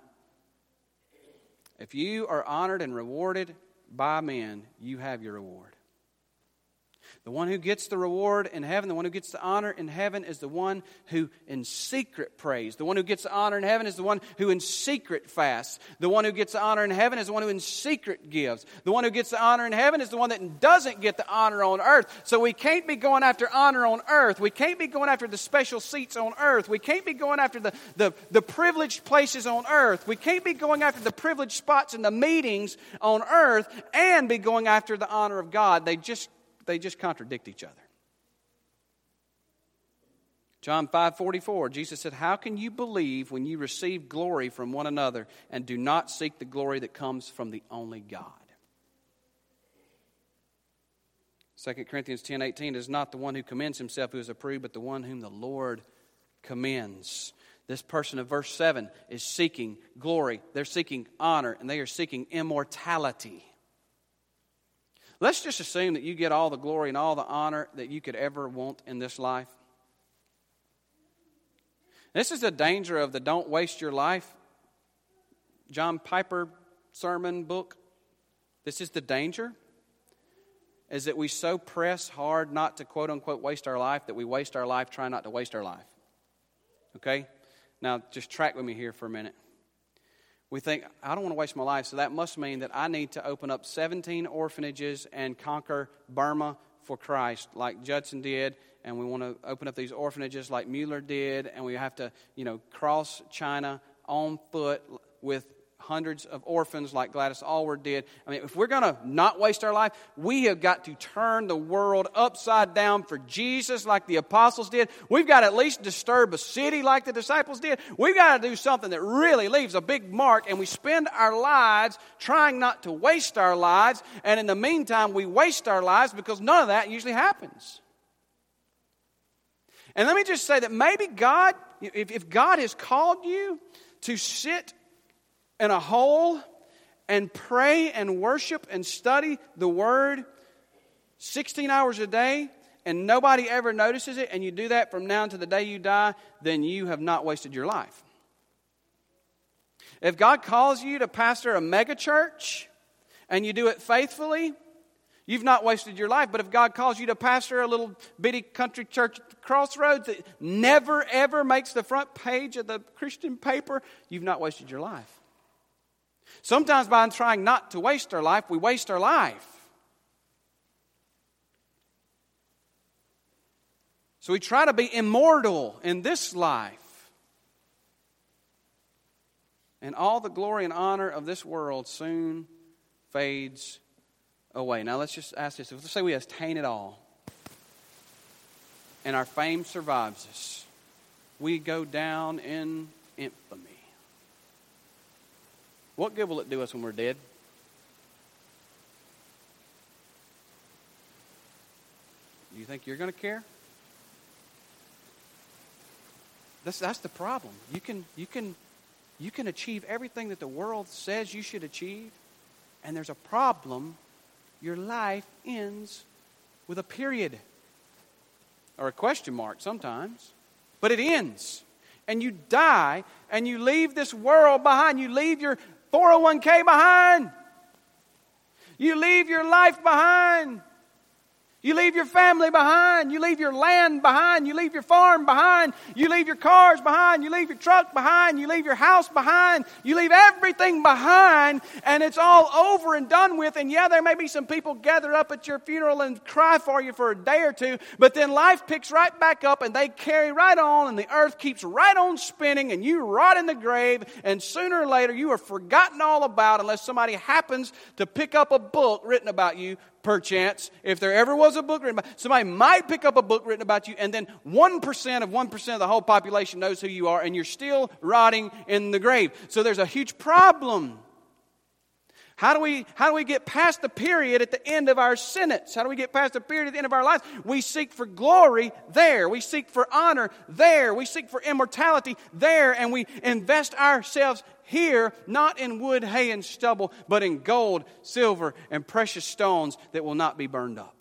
if you are honored and rewarded by men, you have your reward. The one who gets the reward in heaven, the one who gets the honor in heaven is the one who in secret prays. The one who gets the honor in heaven is the one who in secret fasts. The one who gets the honor in heaven is the one who in secret gives. The one who gets the honor in heaven is the one that doesn't get the honor on earth. So we can't be going after honor on earth. We can't be going after the special seats on earth. We can't be going after the privileged places on earth. We can't be going after the privileged spots in the meetings on earth and be going after the honor of God. They just contradict each other. John 5:44, Jesus said, how can you believe when you receive glory from one another and do not seek the glory that comes from the only God? 2 Corinthians 10:18 is not the one who commends himself who is approved, but the one whom the Lord commends. This person of verse 7 is seeking glory. They're seeking honor, and they are seeking immortality. Let's just assume that you get all the glory and all the honor that you could ever want in this life. This is the danger of the Don't Waste Your Life John Piper sermon book. This is the danger, is that we so press hard not to quote-unquote waste our life that we waste our life trying not to waste our life. Okay? Now, just track with me here for a minute. We think, I don't want to waste my life, so that must mean that I need to open up 17 orphanages and conquer Burma for Christ, like Judson did, and we want to open up these orphanages like Mueller did, and we have to, cross China on foot with hundreds of orphans like Gladys Allward did. I mean, if we're going to not waste our life, we have got to turn the world upside down for Jesus like the apostles did. We've got to at least disturb a city like the disciples did. We've got to do something that really leaves a big mark, and we spend our lives trying not to waste our lives, and in the meantime, we waste our lives because none of that usually happens. And let me just say that maybe God, if God has called you to sit in a hole and pray and worship and study the Word 16 hours a day and nobody ever notices it, and you do that from now to the day you die, then you have not wasted your life. If God calls you to pastor a mega church and you do it faithfully, you've not wasted your life. But if God calls you to pastor a little bitty country church at the crossroads that never ever makes the front page of the Christian paper, you've not wasted your life. Sometimes by trying not to waste our life, we waste our life. So we try to be immortal in this life. And all the glory and honor of this world soon fades away. Now let's just ask this. Let's say we attain it all. And our fame survives us. We go down in infamy. What good will it do us when we're dead? Do you think you're going to care? That's the problem. You can achieve everything that the world says you should achieve, and there's a problem. Your life ends with a period or a question mark sometimes, but it ends, and you die, and you leave this world behind. You leave your 401k behind. You leave your life behind. You leave your family behind. You leave your land behind. You leave your farm behind. You leave your cars behind. You leave your truck behind. You leave your house behind. You leave everything behind, and it's all over and done with. And yeah, there may be some people gathered up at your funeral and cry for you for a day or two, but then life picks right back up, and they carry right on, and the earth keeps right on spinning, and you rot in the grave, and sooner or later you are forgotten all about unless somebody happens to pick up a book written about you. Perchance, if there ever was a book written about, somebody might pick up a book written about you, and then 1% of the whole population knows who you are, and you're still rotting in the grave. So there's a huge problem. How do we get past the period at the end of our sentence? How do we get past the period at the end of our lives? We seek for glory there. We seek for honor there. We seek for immortality there, and we invest ourselves here, not in wood, hay, and stubble, but in gold, silver, and precious stones that will not be burned up.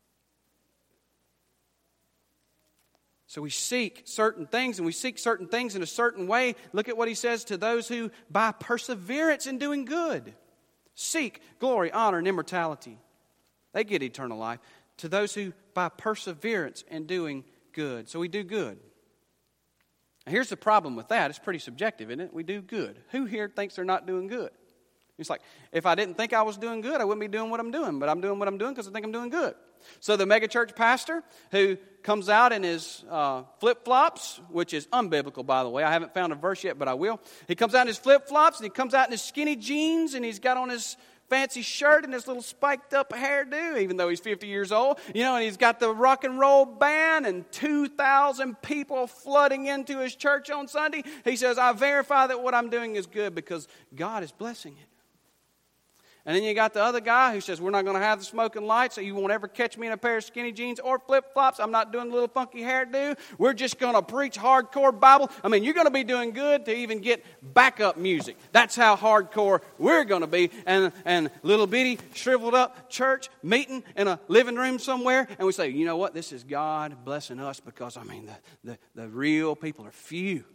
So we seek certain things, and we seek certain things in a certain way. Look at what he says to those who, by perseverance in doing good, seek glory, honor, and immortality. They get eternal life. To those who, by perseverance in doing good. So we do good. Now, here's the problem with that. It's pretty subjective, isn't it? We do good. Who here thinks they're not doing good? It's like, if I didn't think I was doing good, I wouldn't be doing what I'm doing. But I'm doing what I'm doing because I think I'm doing good. So the megachurch pastor who comes out in his flip-flops, which is unbiblical, by the way. I haven't found a verse yet, but I will. He comes out in his flip-flops, and he comes out in his skinny jeans, and he's got on his fancy shirt and his little spiked up hairdo, even though he's 50 years old. And he's got the rock and roll band and 2,000 people flooding into his church on Sunday. He says, I verify that what I'm doing is good because God is blessing it. And then you got the other guy who says, we're not going to have the smoking lights, so you won't ever catch me in a pair of skinny jeans or flip-flops. I'm not doing a little funky hairdo. We're just going to preach hardcore Bible. I mean, you're going to be doing good to even get backup music. That's how hardcore we're going to be. And little bitty, shriveled up church meeting in a living room somewhere. And we say, you know what? This is God blessing us because, the real people are few.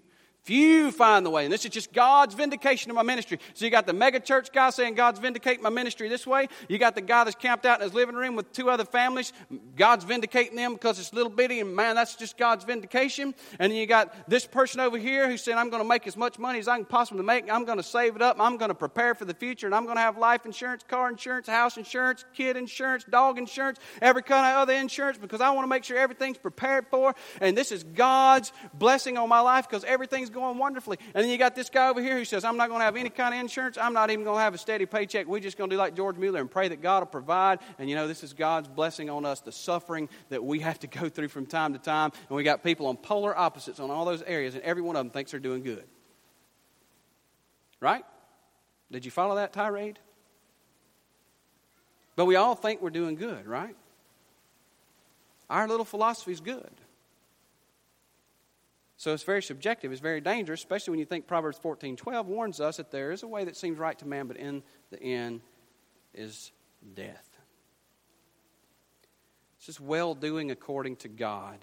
Few find the way. And this is just God's vindication of my ministry. So you got the mega church guy saying God's vindicating my ministry this way. You got the guy that's camped out in his living room with 2 other families. God's vindicating them because it's little bitty. And man, that's just God's vindication. And then you got this person over here who said, I'm going to make as much money as I can possibly make. I'm going to save it up. I'm going to prepare for the future. And I'm going to have life insurance, car insurance, house insurance, kid insurance, dog insurance, every kind of other insurance because I want to make sure everything's prepared for. And this is God's blessing on my life because everything's going wonderfully. And then you got this guy over here who says, I'm not going to have any kind of insurance. I'm not even going to have a steady paycheck. We're just going to do like George Mueller and pray that God will provide. And you know, this is God's blessing on us, the suffering that we have to go through from time to time. And we got people on polar opposites on all those areas, and every one of them thinks they're doing good. Right? Did you follow that tirade? But we all think we're doing good, right? Our little philosophy is good. So it's very subjective. It's very dangerous, especially when you think Proverbs 14:12 warns us that there is a way that seems right to man, but in the end is death. It's just well-doing according to God.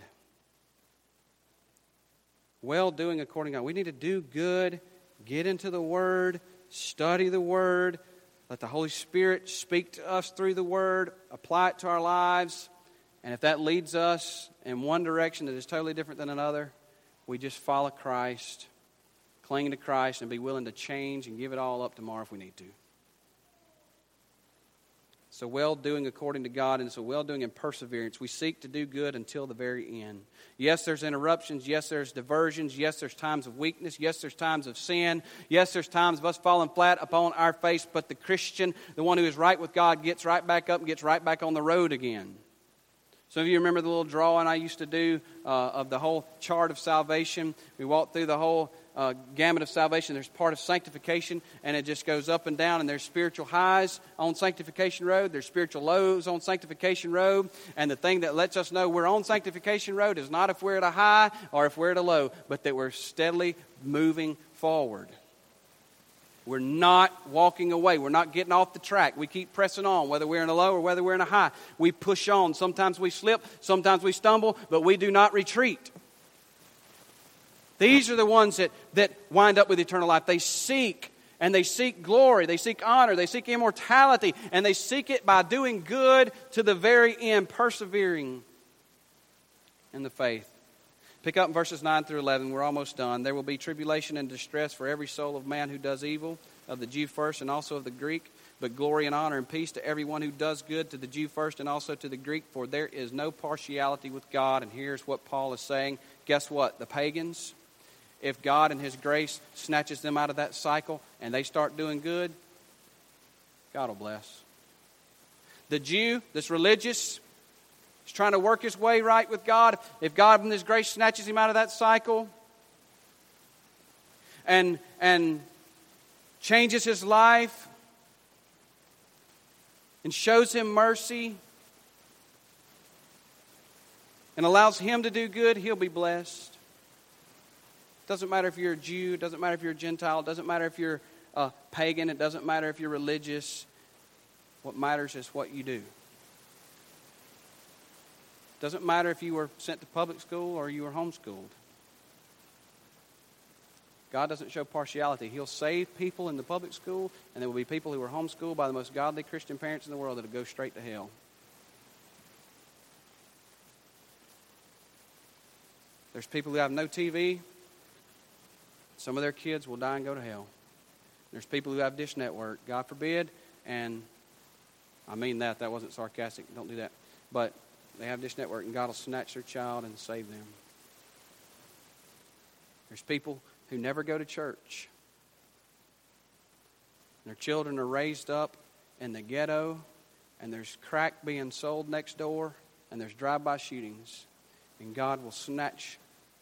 Well-doing according to God. We need to do good, get into the Word, study the Word, let the Holy Spirit speak to us through the Word, apply it to our lives, and if that leads us in one direction that is totally different than another, we just follow Christ, cling to Christ, and be willing to change and give it all up tomorrow if we need to. So well-doing according to God, and so well-doing in perseverance. We seek to do good until the very end. Yes, there's interruptions. Yes, there's diversions. Yes, there's times of weakness. Yes, there's times of sin. Yes, there's times of us falling flat upon our face. But the Christian, the one who is right with God, gets right back up and gets right back on the road again. Some of you remember the little drawing I used to do of the whole chart of salvation. We walked through the whole gamut of salvation. There's part of sanctification, and it just goes up and down, and there's spiritual highs on Sanctification Road. There's spiritual lows on Sanctification Road, and the thing that lets us know we're on Sanctification Road is not if we're at a high or if we're at a low, but that we're steadily moving forward. We're not walking away. We're not getting off the track. We keep pressing on, whether we're in a low or whether we're in a high. We push on. Sometimes we slip. Sometimes we stumble, but we do not retreat. These are the ones that wind up with eternal life. They seek, and they seek glory. They seek honor. They seek immortality, and they seek it by doing good to the very end, persevering in the faith. Pick up in verses 9 through 11. We're almost done. There will be tribulation and distress for every soul of man who does evil, of the Jew first and also of the Greek, but glory and honor and peace to everyone who does good, to the Jew first and also to the Greek, for there is no partiality with God. And here's what Paul is saying. Guess what? The pagans, if God in His grace snatches them out of that cycle and they start doing good, God will bless. The Jew that's religious, he's trying to work his way right with God. If God in His grace snatches him out of that cycle and changes his life and shows him mercy and allows him to do good, he'll be blessed. It doesn't matter if you're a Jew. It doesn't matter if you're a Gentile. It doesn't matter if you're a pagan. It doesn't matter if you're religious. What matters is what you do. Doesn't matter if you were sent to public school or you were homeschooled. God doesn't show partiality. He'll save people in the public school, and there will be people who are homeschooled by the most godly Christian parents in the world that will go straight to hell. There's people who have no TV. Some of their kids will die and go to hell. There's people who have Dish Network. God forbid, and I mean that. That wasn't sarcastic. Don't do that. But they have Dish Network, and God will snatch their child and save them. There's people who never go to church. Their children are raised up in the ghetto, and there's crack being sold next door, and there's drive-by shootings. And God will snatch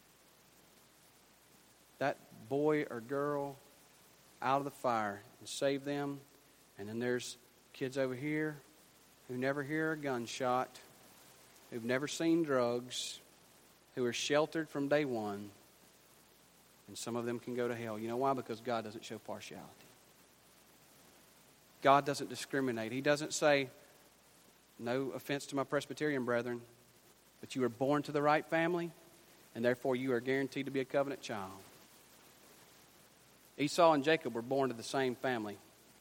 that boy or girl out of the fire and save them. And then there's kids over here who never hear a gunshot, who've never seen drugs, who are sheltered from day one. And some of them can go to hell. You know why? Because God doesn't show partiality. God doesn't discriminate. He doesn't say, no offense to my Presbyterian brethren, but you were born to the right family, and therefore you are guaranteed to be a covenant child. Esau and Jacob were born to the same family.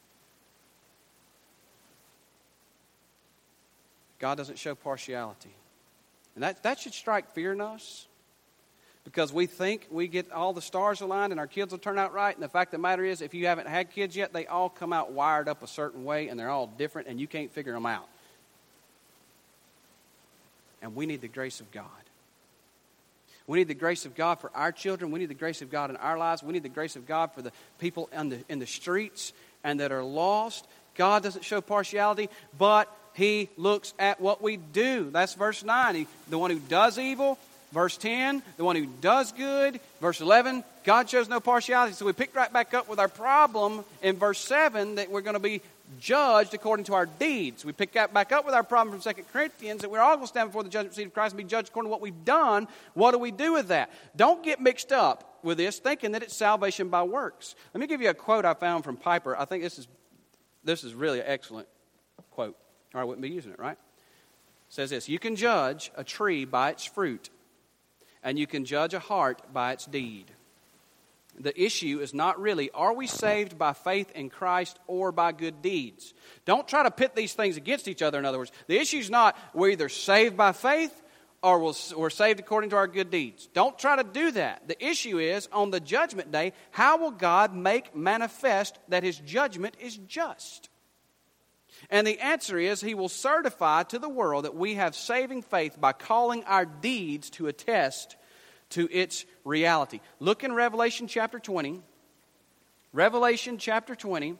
God doesn't show partiality. And that should strike fear in us, because we think we get all the stars aligned and our kids will turn out right. And the fact of the matter is, if you haven't had kids yet, they all come out wired up a certain way, and they're all different, and you can't figure them out. And we need the grace of God. We need the grace of God for our children. We need the grace of God in our lives. We need the grace of God for the people in the streets and that are lost. God doesn't show partiality, but He looks at what we do. That's verse 9. The one who does evil. Verse 10, the one who does good. Verse 11, God shows no partiality. So we pick right back up with our problem in verse 7, that we're going to be judged according to our deeds. We pick back up with our problem from 2 Corinthians, that we're all going to stand before the judgment seat of Christ and be judged according to what we've done. What do we do with that? Don't get mixed up with this, thinking that it's salvation by works. Let me give you a quote I found from Piper. I think this is really an excellent quote, or I wouldn't be using it, right? It says this: you can judge a tree by its fruit, and you can judge a heart by its deed. The issue is not really, are we saved by faith in Christ or by good deeds? Don't try to pit these things against each other, in other words. The issue is not, we're either saved by faith or we're saved according to our good deeds. Don't try to do that. The issue is, on the judgment day, how will God make manifest that His judgment is just? And the answer is, He will certify to the world that we have saving faith by calling our deeds to attest to its reality. Look in Revelation chapter 20. Revelation chapter 20.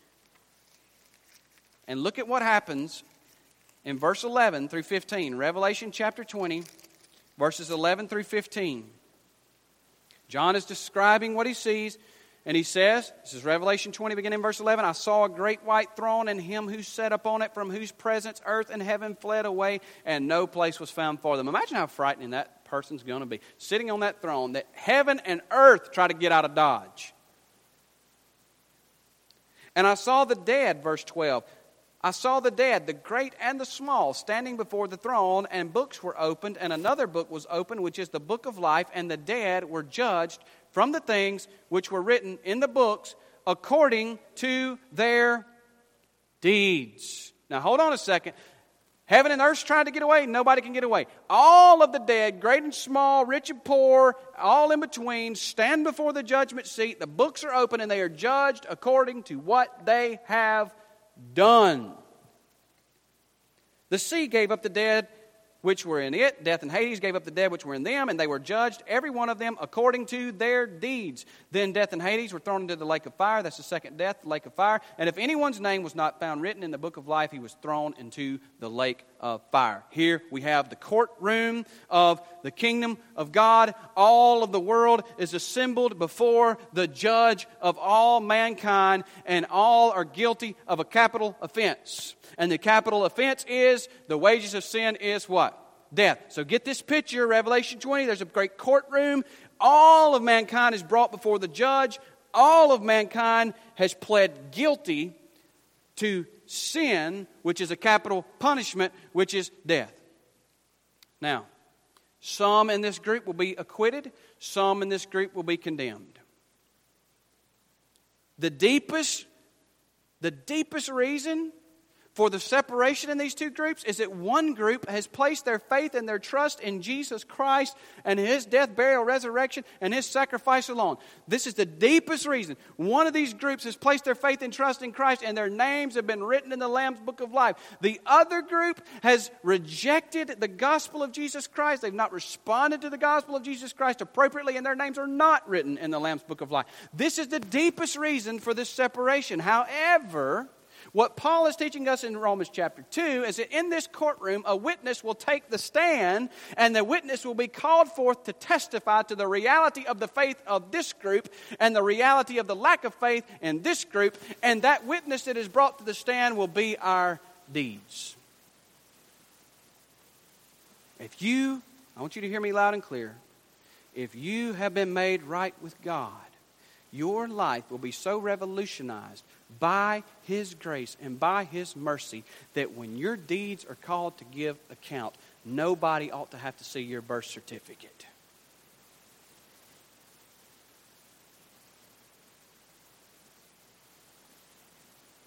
And look at what happens in verse 11 through 15. Revelation chapter 20, verses 11 through 15. John is describing what he sees. And he says, this is Revelation 20, beginning in verse 11, I saw a great white throne, and Him who sat upon it, from whose presence earth and heaven fled away, and no place was found for them. Imagine how frightening that person's going to be, sitting on that throne that heaven and earth try to get out of Dodge. And I saw the dead, verse 12. I saw the dead, the great and the small, standing before the throne, and books were opened, and another book was opened, which is the book of life, and the dead were judged from the things which were written in the books according to their deeds. Now hold on a second. Heaven and earth's trying to get away. Nobody can get away. All of the dead, great and small, rich and poor, all in between, stand before the judgment seat. The books are open and they are judged according to what they have done. The sea gave up the dead which were in it. Death and Hades gave up the dead which were in them, and they were judged, every one of them, according to their deeds. Then death and Hades were thrown into the lake of fire. That's the second death, the lake of fire. And if anyone's name was not found written in the book of life, he was thrown into the lake of fire. Here we have the courtroom of the kingdom of God. All of the world is assembled before the judge of all mankind, and all are guilty of a capital offense. And the capital offense is, the wages of sin is what? Death. So get this picture, Revelation 20, there's a great courtroom. All of mankind is brought before the judge. All of mankind has pled guilty to sin, which is a capital punishment, which is death. Now, some in this group will be acquitted. Some in this group will be condemned. The deepest reason for the separation in these two groups is that one group has placed their faith and their trust in Jesus Christ and His death, burial, resurrection, and His sacrifice alone. This is the deepest reason. One of these groups has placed their faith and trust in Christ, and their names have been written in the Lamb's Book of Life. The other group has rejected the gospel of Jesus Christ. They've not responded to the gospel of Jesus Christ appropriately, and their names are not written in the Lamb's Book of Life. This is the deepest reason for this separation. However, what Paul is teaching us in Romans chapter 2 is that in this courtroom, a witness will take the stand, and the witness will be called forth to testify to the reality of the faith of this group and the reality of the lack of faith in this group, and that witness that is brought to the stand will be our deeds. I want you to hear me loud and clear, if you have been made right with God, your life will be so revolutionized by His grace and by His mercy that when your deeds are called to give account, nobody ought to have to see your birth certificate.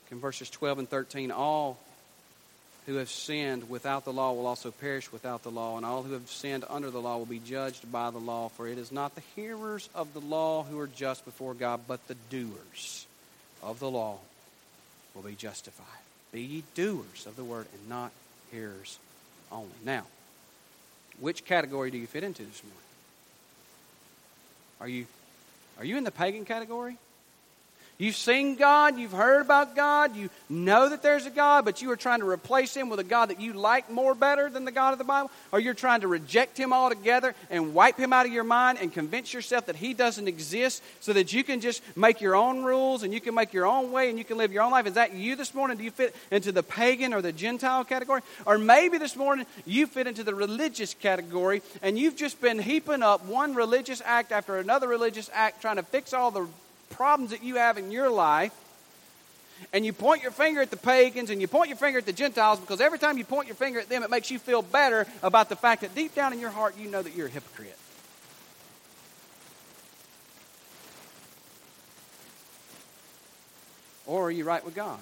in verses 12 and 13, all who have sinned without the law will also perish without the law, and all who have sinned under the law will be judged by the law. For it is not the hearers of the law who are just before God, but the doers of the law will be justified. Be ye doers of the word and not hearers only. Now, which category do you fit into this morning? Are you in the pagan category? You've seen God, you've heard about God, you know that there's a God, but you are trying to replace Him with a God that you like more better than the God of the Bible? Or you're trying to reject Him altogether and wipe Him out of your mind and convince yourself that He doesn't exist so that you can just make your own rules and you can make your own way and you can live your own life? Is that you this morning? Do you fit into the pagan or the Gentile category? Or maybe this morning you fit into the religious category and you've just been heaping up one religious act after another religious act trying to fix all the problems that you have in your life, and you point your finger at the pagans and you point your finger at the Gentiles, because every time you point your finger at them it makes you feel better about the fact that deep down in your heart you know that you're a hypocrite. Or are you right with God?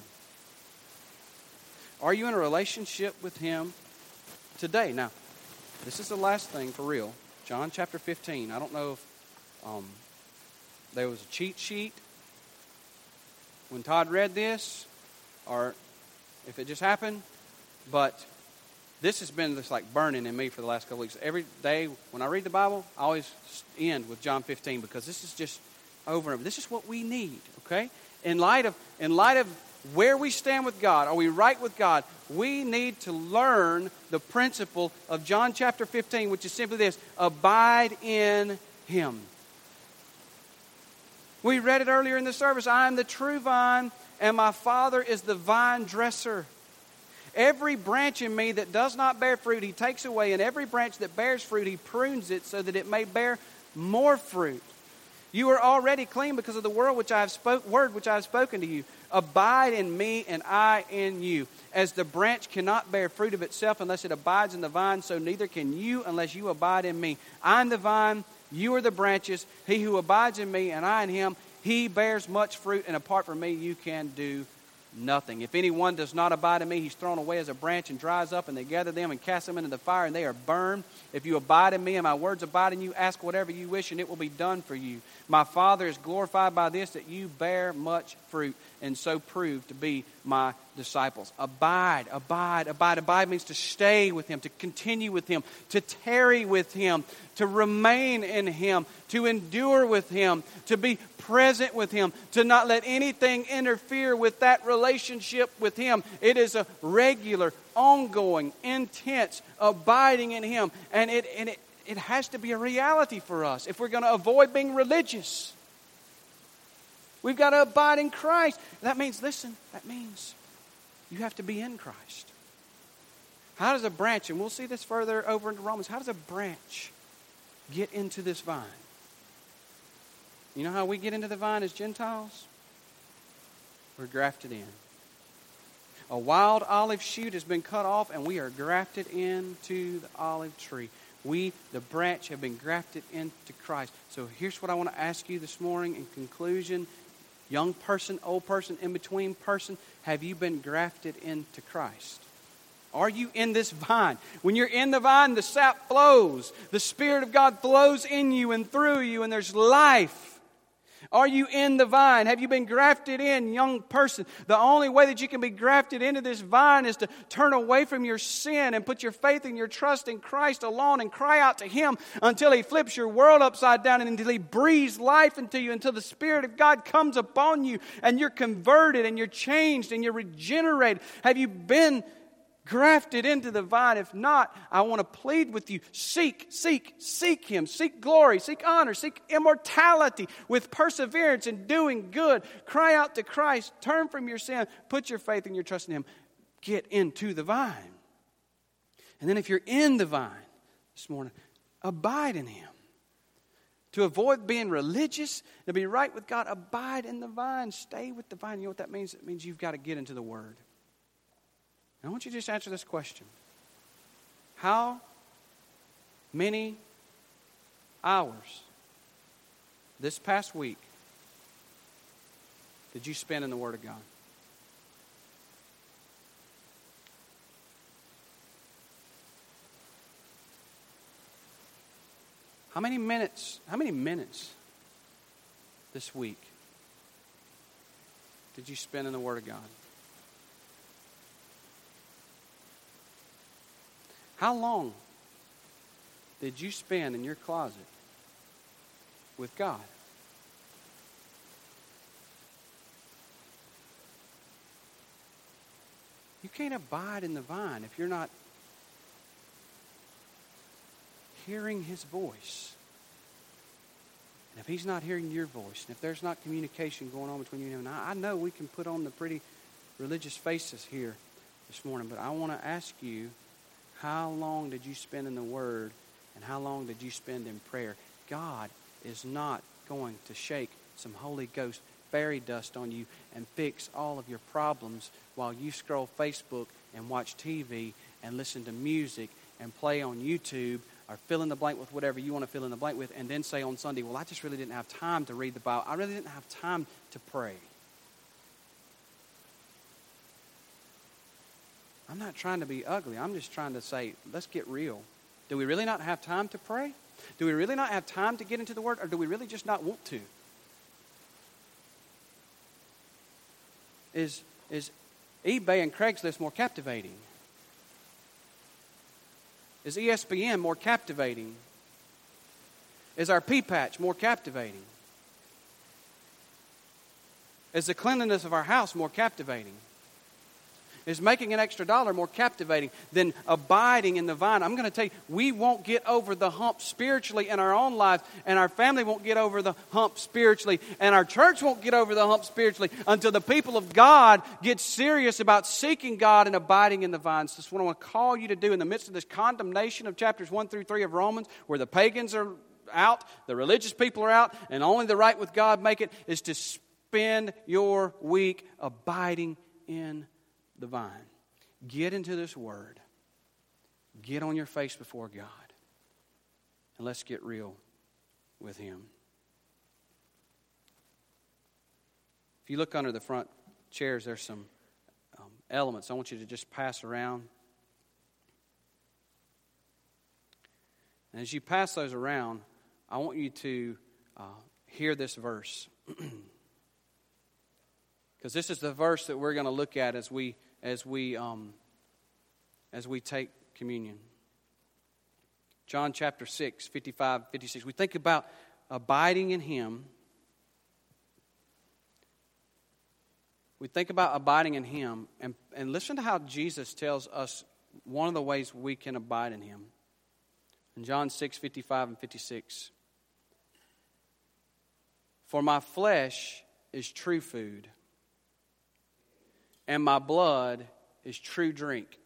Are you in a relationship with Him today? Now, this is the last thing for real. John chapter 15. I don't know if there was a cheat sheet when Todd read this, or if it just happened, but this has been just like burning in me for the last couple weeks. Every day when I read the Bible, I always end with John 15, because this is just over and over. This is what we need, okay? In light of where we stand with God, are we right with God? We need to learn the principle of John chapter 15, which is simply this: abide in Him. We read it earlier in the service. I am the true vine, and my Father is the vine dresser. Every branch in me that does not bear fruit, He takes away, and every branch that bears fruit, He prunes it so that it may bear more fruit. You are already clean because of the word which I have spoken to you. Abide in me, and I in you. As the branch cannot bear fruit of itself unless it abides in the vine, so neither can you unless you abide in me. I am the vine, you are the branches. He who abides in me and I in him, he bears much fruit, and apart from me you can do nothing. If anyone does not abide in me, he's thrown away as a branch and dries up, and they gather them and cast them into the fire, and they are burned. If you abide in me and my words abide in you, ask whatever you wish, and it will be done for you. My Father is glorified by this, that you bear much fruit, and so prove to be my disciples. Abide, abide, abide. Abide means to stay with Him, to continue with Him, to tarry with Him, to remain in Him, to endure with Him, to be present with Him, to not let anything interfere with that relationship with Him. It is a regular, ongoing, intense abiding in Him. And it has to be a reality for us if we're going to avoid being religious. We've got to abide in Christ. That means, listen, that means you have to be in Christ. How does a branch, and we'll see this further over into Romans, how does a branch get into this vine? You know how we get into the vine as Gentiles? We're grafted in. A wild olive shoot has been cut off, and we are grafted into the olive tree. We, the branch, have been grafted into Christ. So here's what I want to ask you this morning in conclusion. Young person, old person, in-between person, have you been grafted into Christ? Are you in this vine? When you're in the vine, the sap flows. The Spirit of God flows in you and through you, and there's life. Are you in the vine? Have you been grafted in, young person? The only way that you can be grafted into this vine is to turn away from your sin and put your faith and your trust in Christ alone and cry out to Him until He flips your world upside down and until He breathes life into you, until the Spirit of God comes upon you and you're converted and you're changed and you're regenerated. Have you been grafted into the vine? If not, I want to plead with you. Seek Him. Seek glory, seek honor, seek immortality with perseverance in doing good. Cry out to Christ. Turn from your sin. Put your faith and your trust in Him. Get into the vine. And then if you're in the vine this morning, abide in Him. To avoid being religious, to be right with God, abide in the vine. Stay with the vine. You know what that means? It means you've got to get into the Word. I want you to just answer this question. How many hours this past week did you spend in the Word of God? How many minutes this week did you spend in the Word of God? How long did you spend in your closet with God? You can't abide in the vine if you're not hearing His voice. And if He's not hearing your voice, and if there's not communication going on between you and Him, I know we can put on the pretty religious faces here this morning, but I want to ask you, how long did you spend in the Word, and how long did you spend in prayer? God is not going to shake some Holy Ghost fairy dust on you and fix all of your problems while you scroll Facebook and watch TV and listen to music and play on YouTube or fill in the blank with whatever you want to fill in the blank with, and then say on Sunday, well, I just really didn't have time to read the Bible. I really didn't have time to pray. I'm not trying to be ugly. I'm just trying to say, let's get real. Do we really not have time to pray? Do we really not have time to get into the Word, or do we really just not want to? Is eBay and Craigslist more captivating? Is ESPN more captivating? Is our pea patch more captivating? Is the cleanliness of our house more captivating? Is making an extra dollar more captivating than abiding in the vine? I'm going to tell you, we won't get over the hump spiritually in our own lives, and our family won't get over the hump spiritually, and our church won't get over the hump spiritually until the people of God get serious about seeking God and abiding in the vine. So that's what I want to call you to do in the midst of this condemnation of chapters 1 through 3 of Romans, where the pagans are out, the religious people are out, and only the right with God make it, is to spend your week abiding in the vine. Get into this Word. Get on your face before God. And let's get real with Him. If you look under the front chairs, there's some elements I want you to just pass around. And as you pass those around, I want you to hear this verse. Because this is the verse that we're going to look at as we take communion. John chapter 6, 55, 56. We think about abiding in Him. We think about abiding in Him. And listen to how Jesus tells us one of the ways we can abide in Him. In John 6, 55 and 56. For my flesh is true food, and my blood is true drink.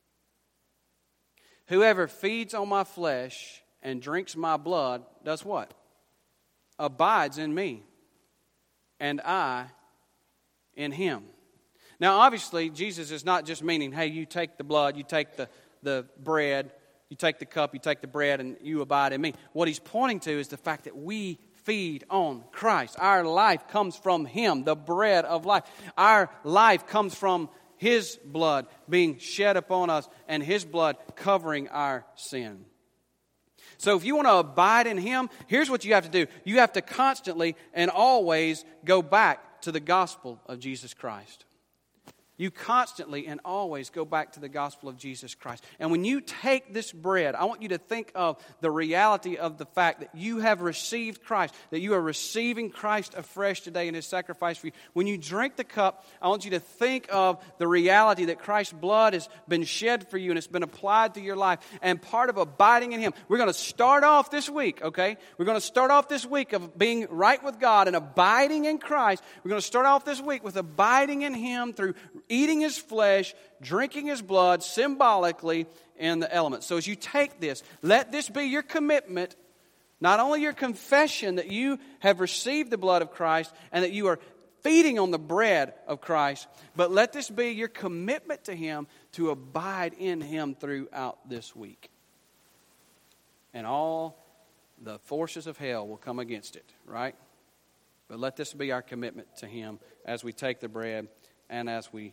Whoever feeds on my flesh and drinks my blood does what? Abides in me, and I in him. Now, obviously, Jesus is not just meaning, hey, you take the blood, you take the bread, you take the cup, you take the bread, and you abide in me. What He's pointing to is the fact that we feed on Christ. Our life comes from Him, the bread of life. Our life comes from His blood being shed upon us and His blood covering our sin. So if you want to abide in Him, here's what you have to do. You have to constantly and always go back to the gospel of Jesus Christ. You constantly and always go back to the gospel of Jesus Christ. And when you take this bread, I want you to think of the reality of the fact that you have received Christ, that you are receiving Christ afresh today in His sacrifice for you. When you drink the cup, I want you to think of the reality that Christ's blood has been shed for you and it's been applied to your life. And part of abiding in Him, we're going to start off this week, okay? We're going to start off this week of being right with God and abiding in Christ. We're going to start off this week with abiding in Him through eating His flesh, drinking His blood, symbolically in the elements. So as you take this, let this be your commitment, not only your confession that you have received the blood of Christ and that you are feeding on the bread of Christ, but let this be your commitment to Him to abide in Him throughout this week. And all the forces of hell will come against it, right? But let this be our commitment to Him as we take the bread and as we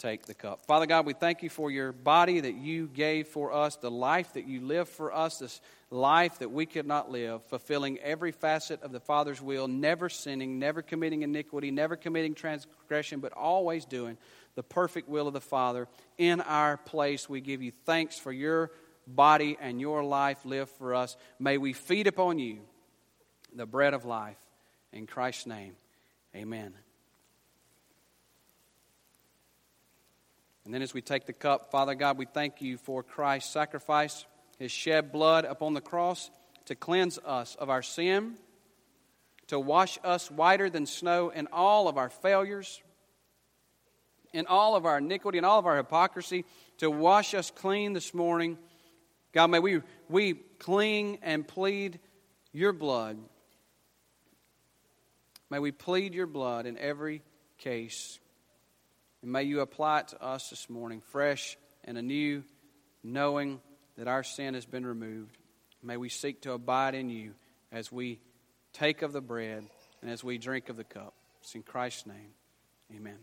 take the cup. Father God, we thank you for your body that you gave for us, the life that you lived for us, this life that we could not live, fulfilling every facet of the Father's will, never sinning, never committing iniquity, never committing transgression, but always doing the perfect will of the Father in our place. We give you thanks for your body and your life lived for us. May we feed upon you, the bread of life. In Christ's name, amen. And then as we take the cup, Father God, we thank you for Christ's sacrifice, his shed blood upon the cross to cleanse us of our sin, to wash us whiter than snow in all of our failures, in all of our iniquity, in all of our hypocrisy, to wash us clean this morning. God, may we cling and plead your blood. May we plead your blood in every case. And may you apply it to us this morning, fresh and anew, knowing that our sin has been removed. May we seek to abide in you as we take of the bread and as we drink of the cup. It's in Christ's name. Amen.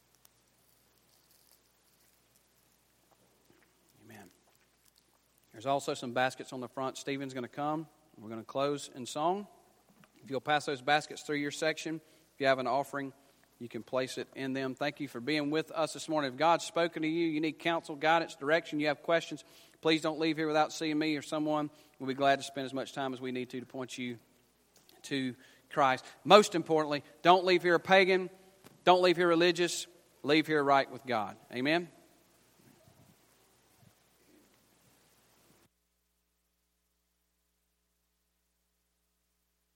Amen. There's also some baskets on the front. Stephen's going to come. We're going to close in song. If you'll pass those baskets through your section, if you have an offering, you can place it in them. Thank you for being with us this morning. If God's spoken to you, you need counsel, guidance, direction, you have questions, please don't leave here without seeing me or someone. We'll be glad to spend as much time as we need to point you to Christ. Most importantly, don't leave here a pagan. Don't leave here religious. Leave here right with God. Amen?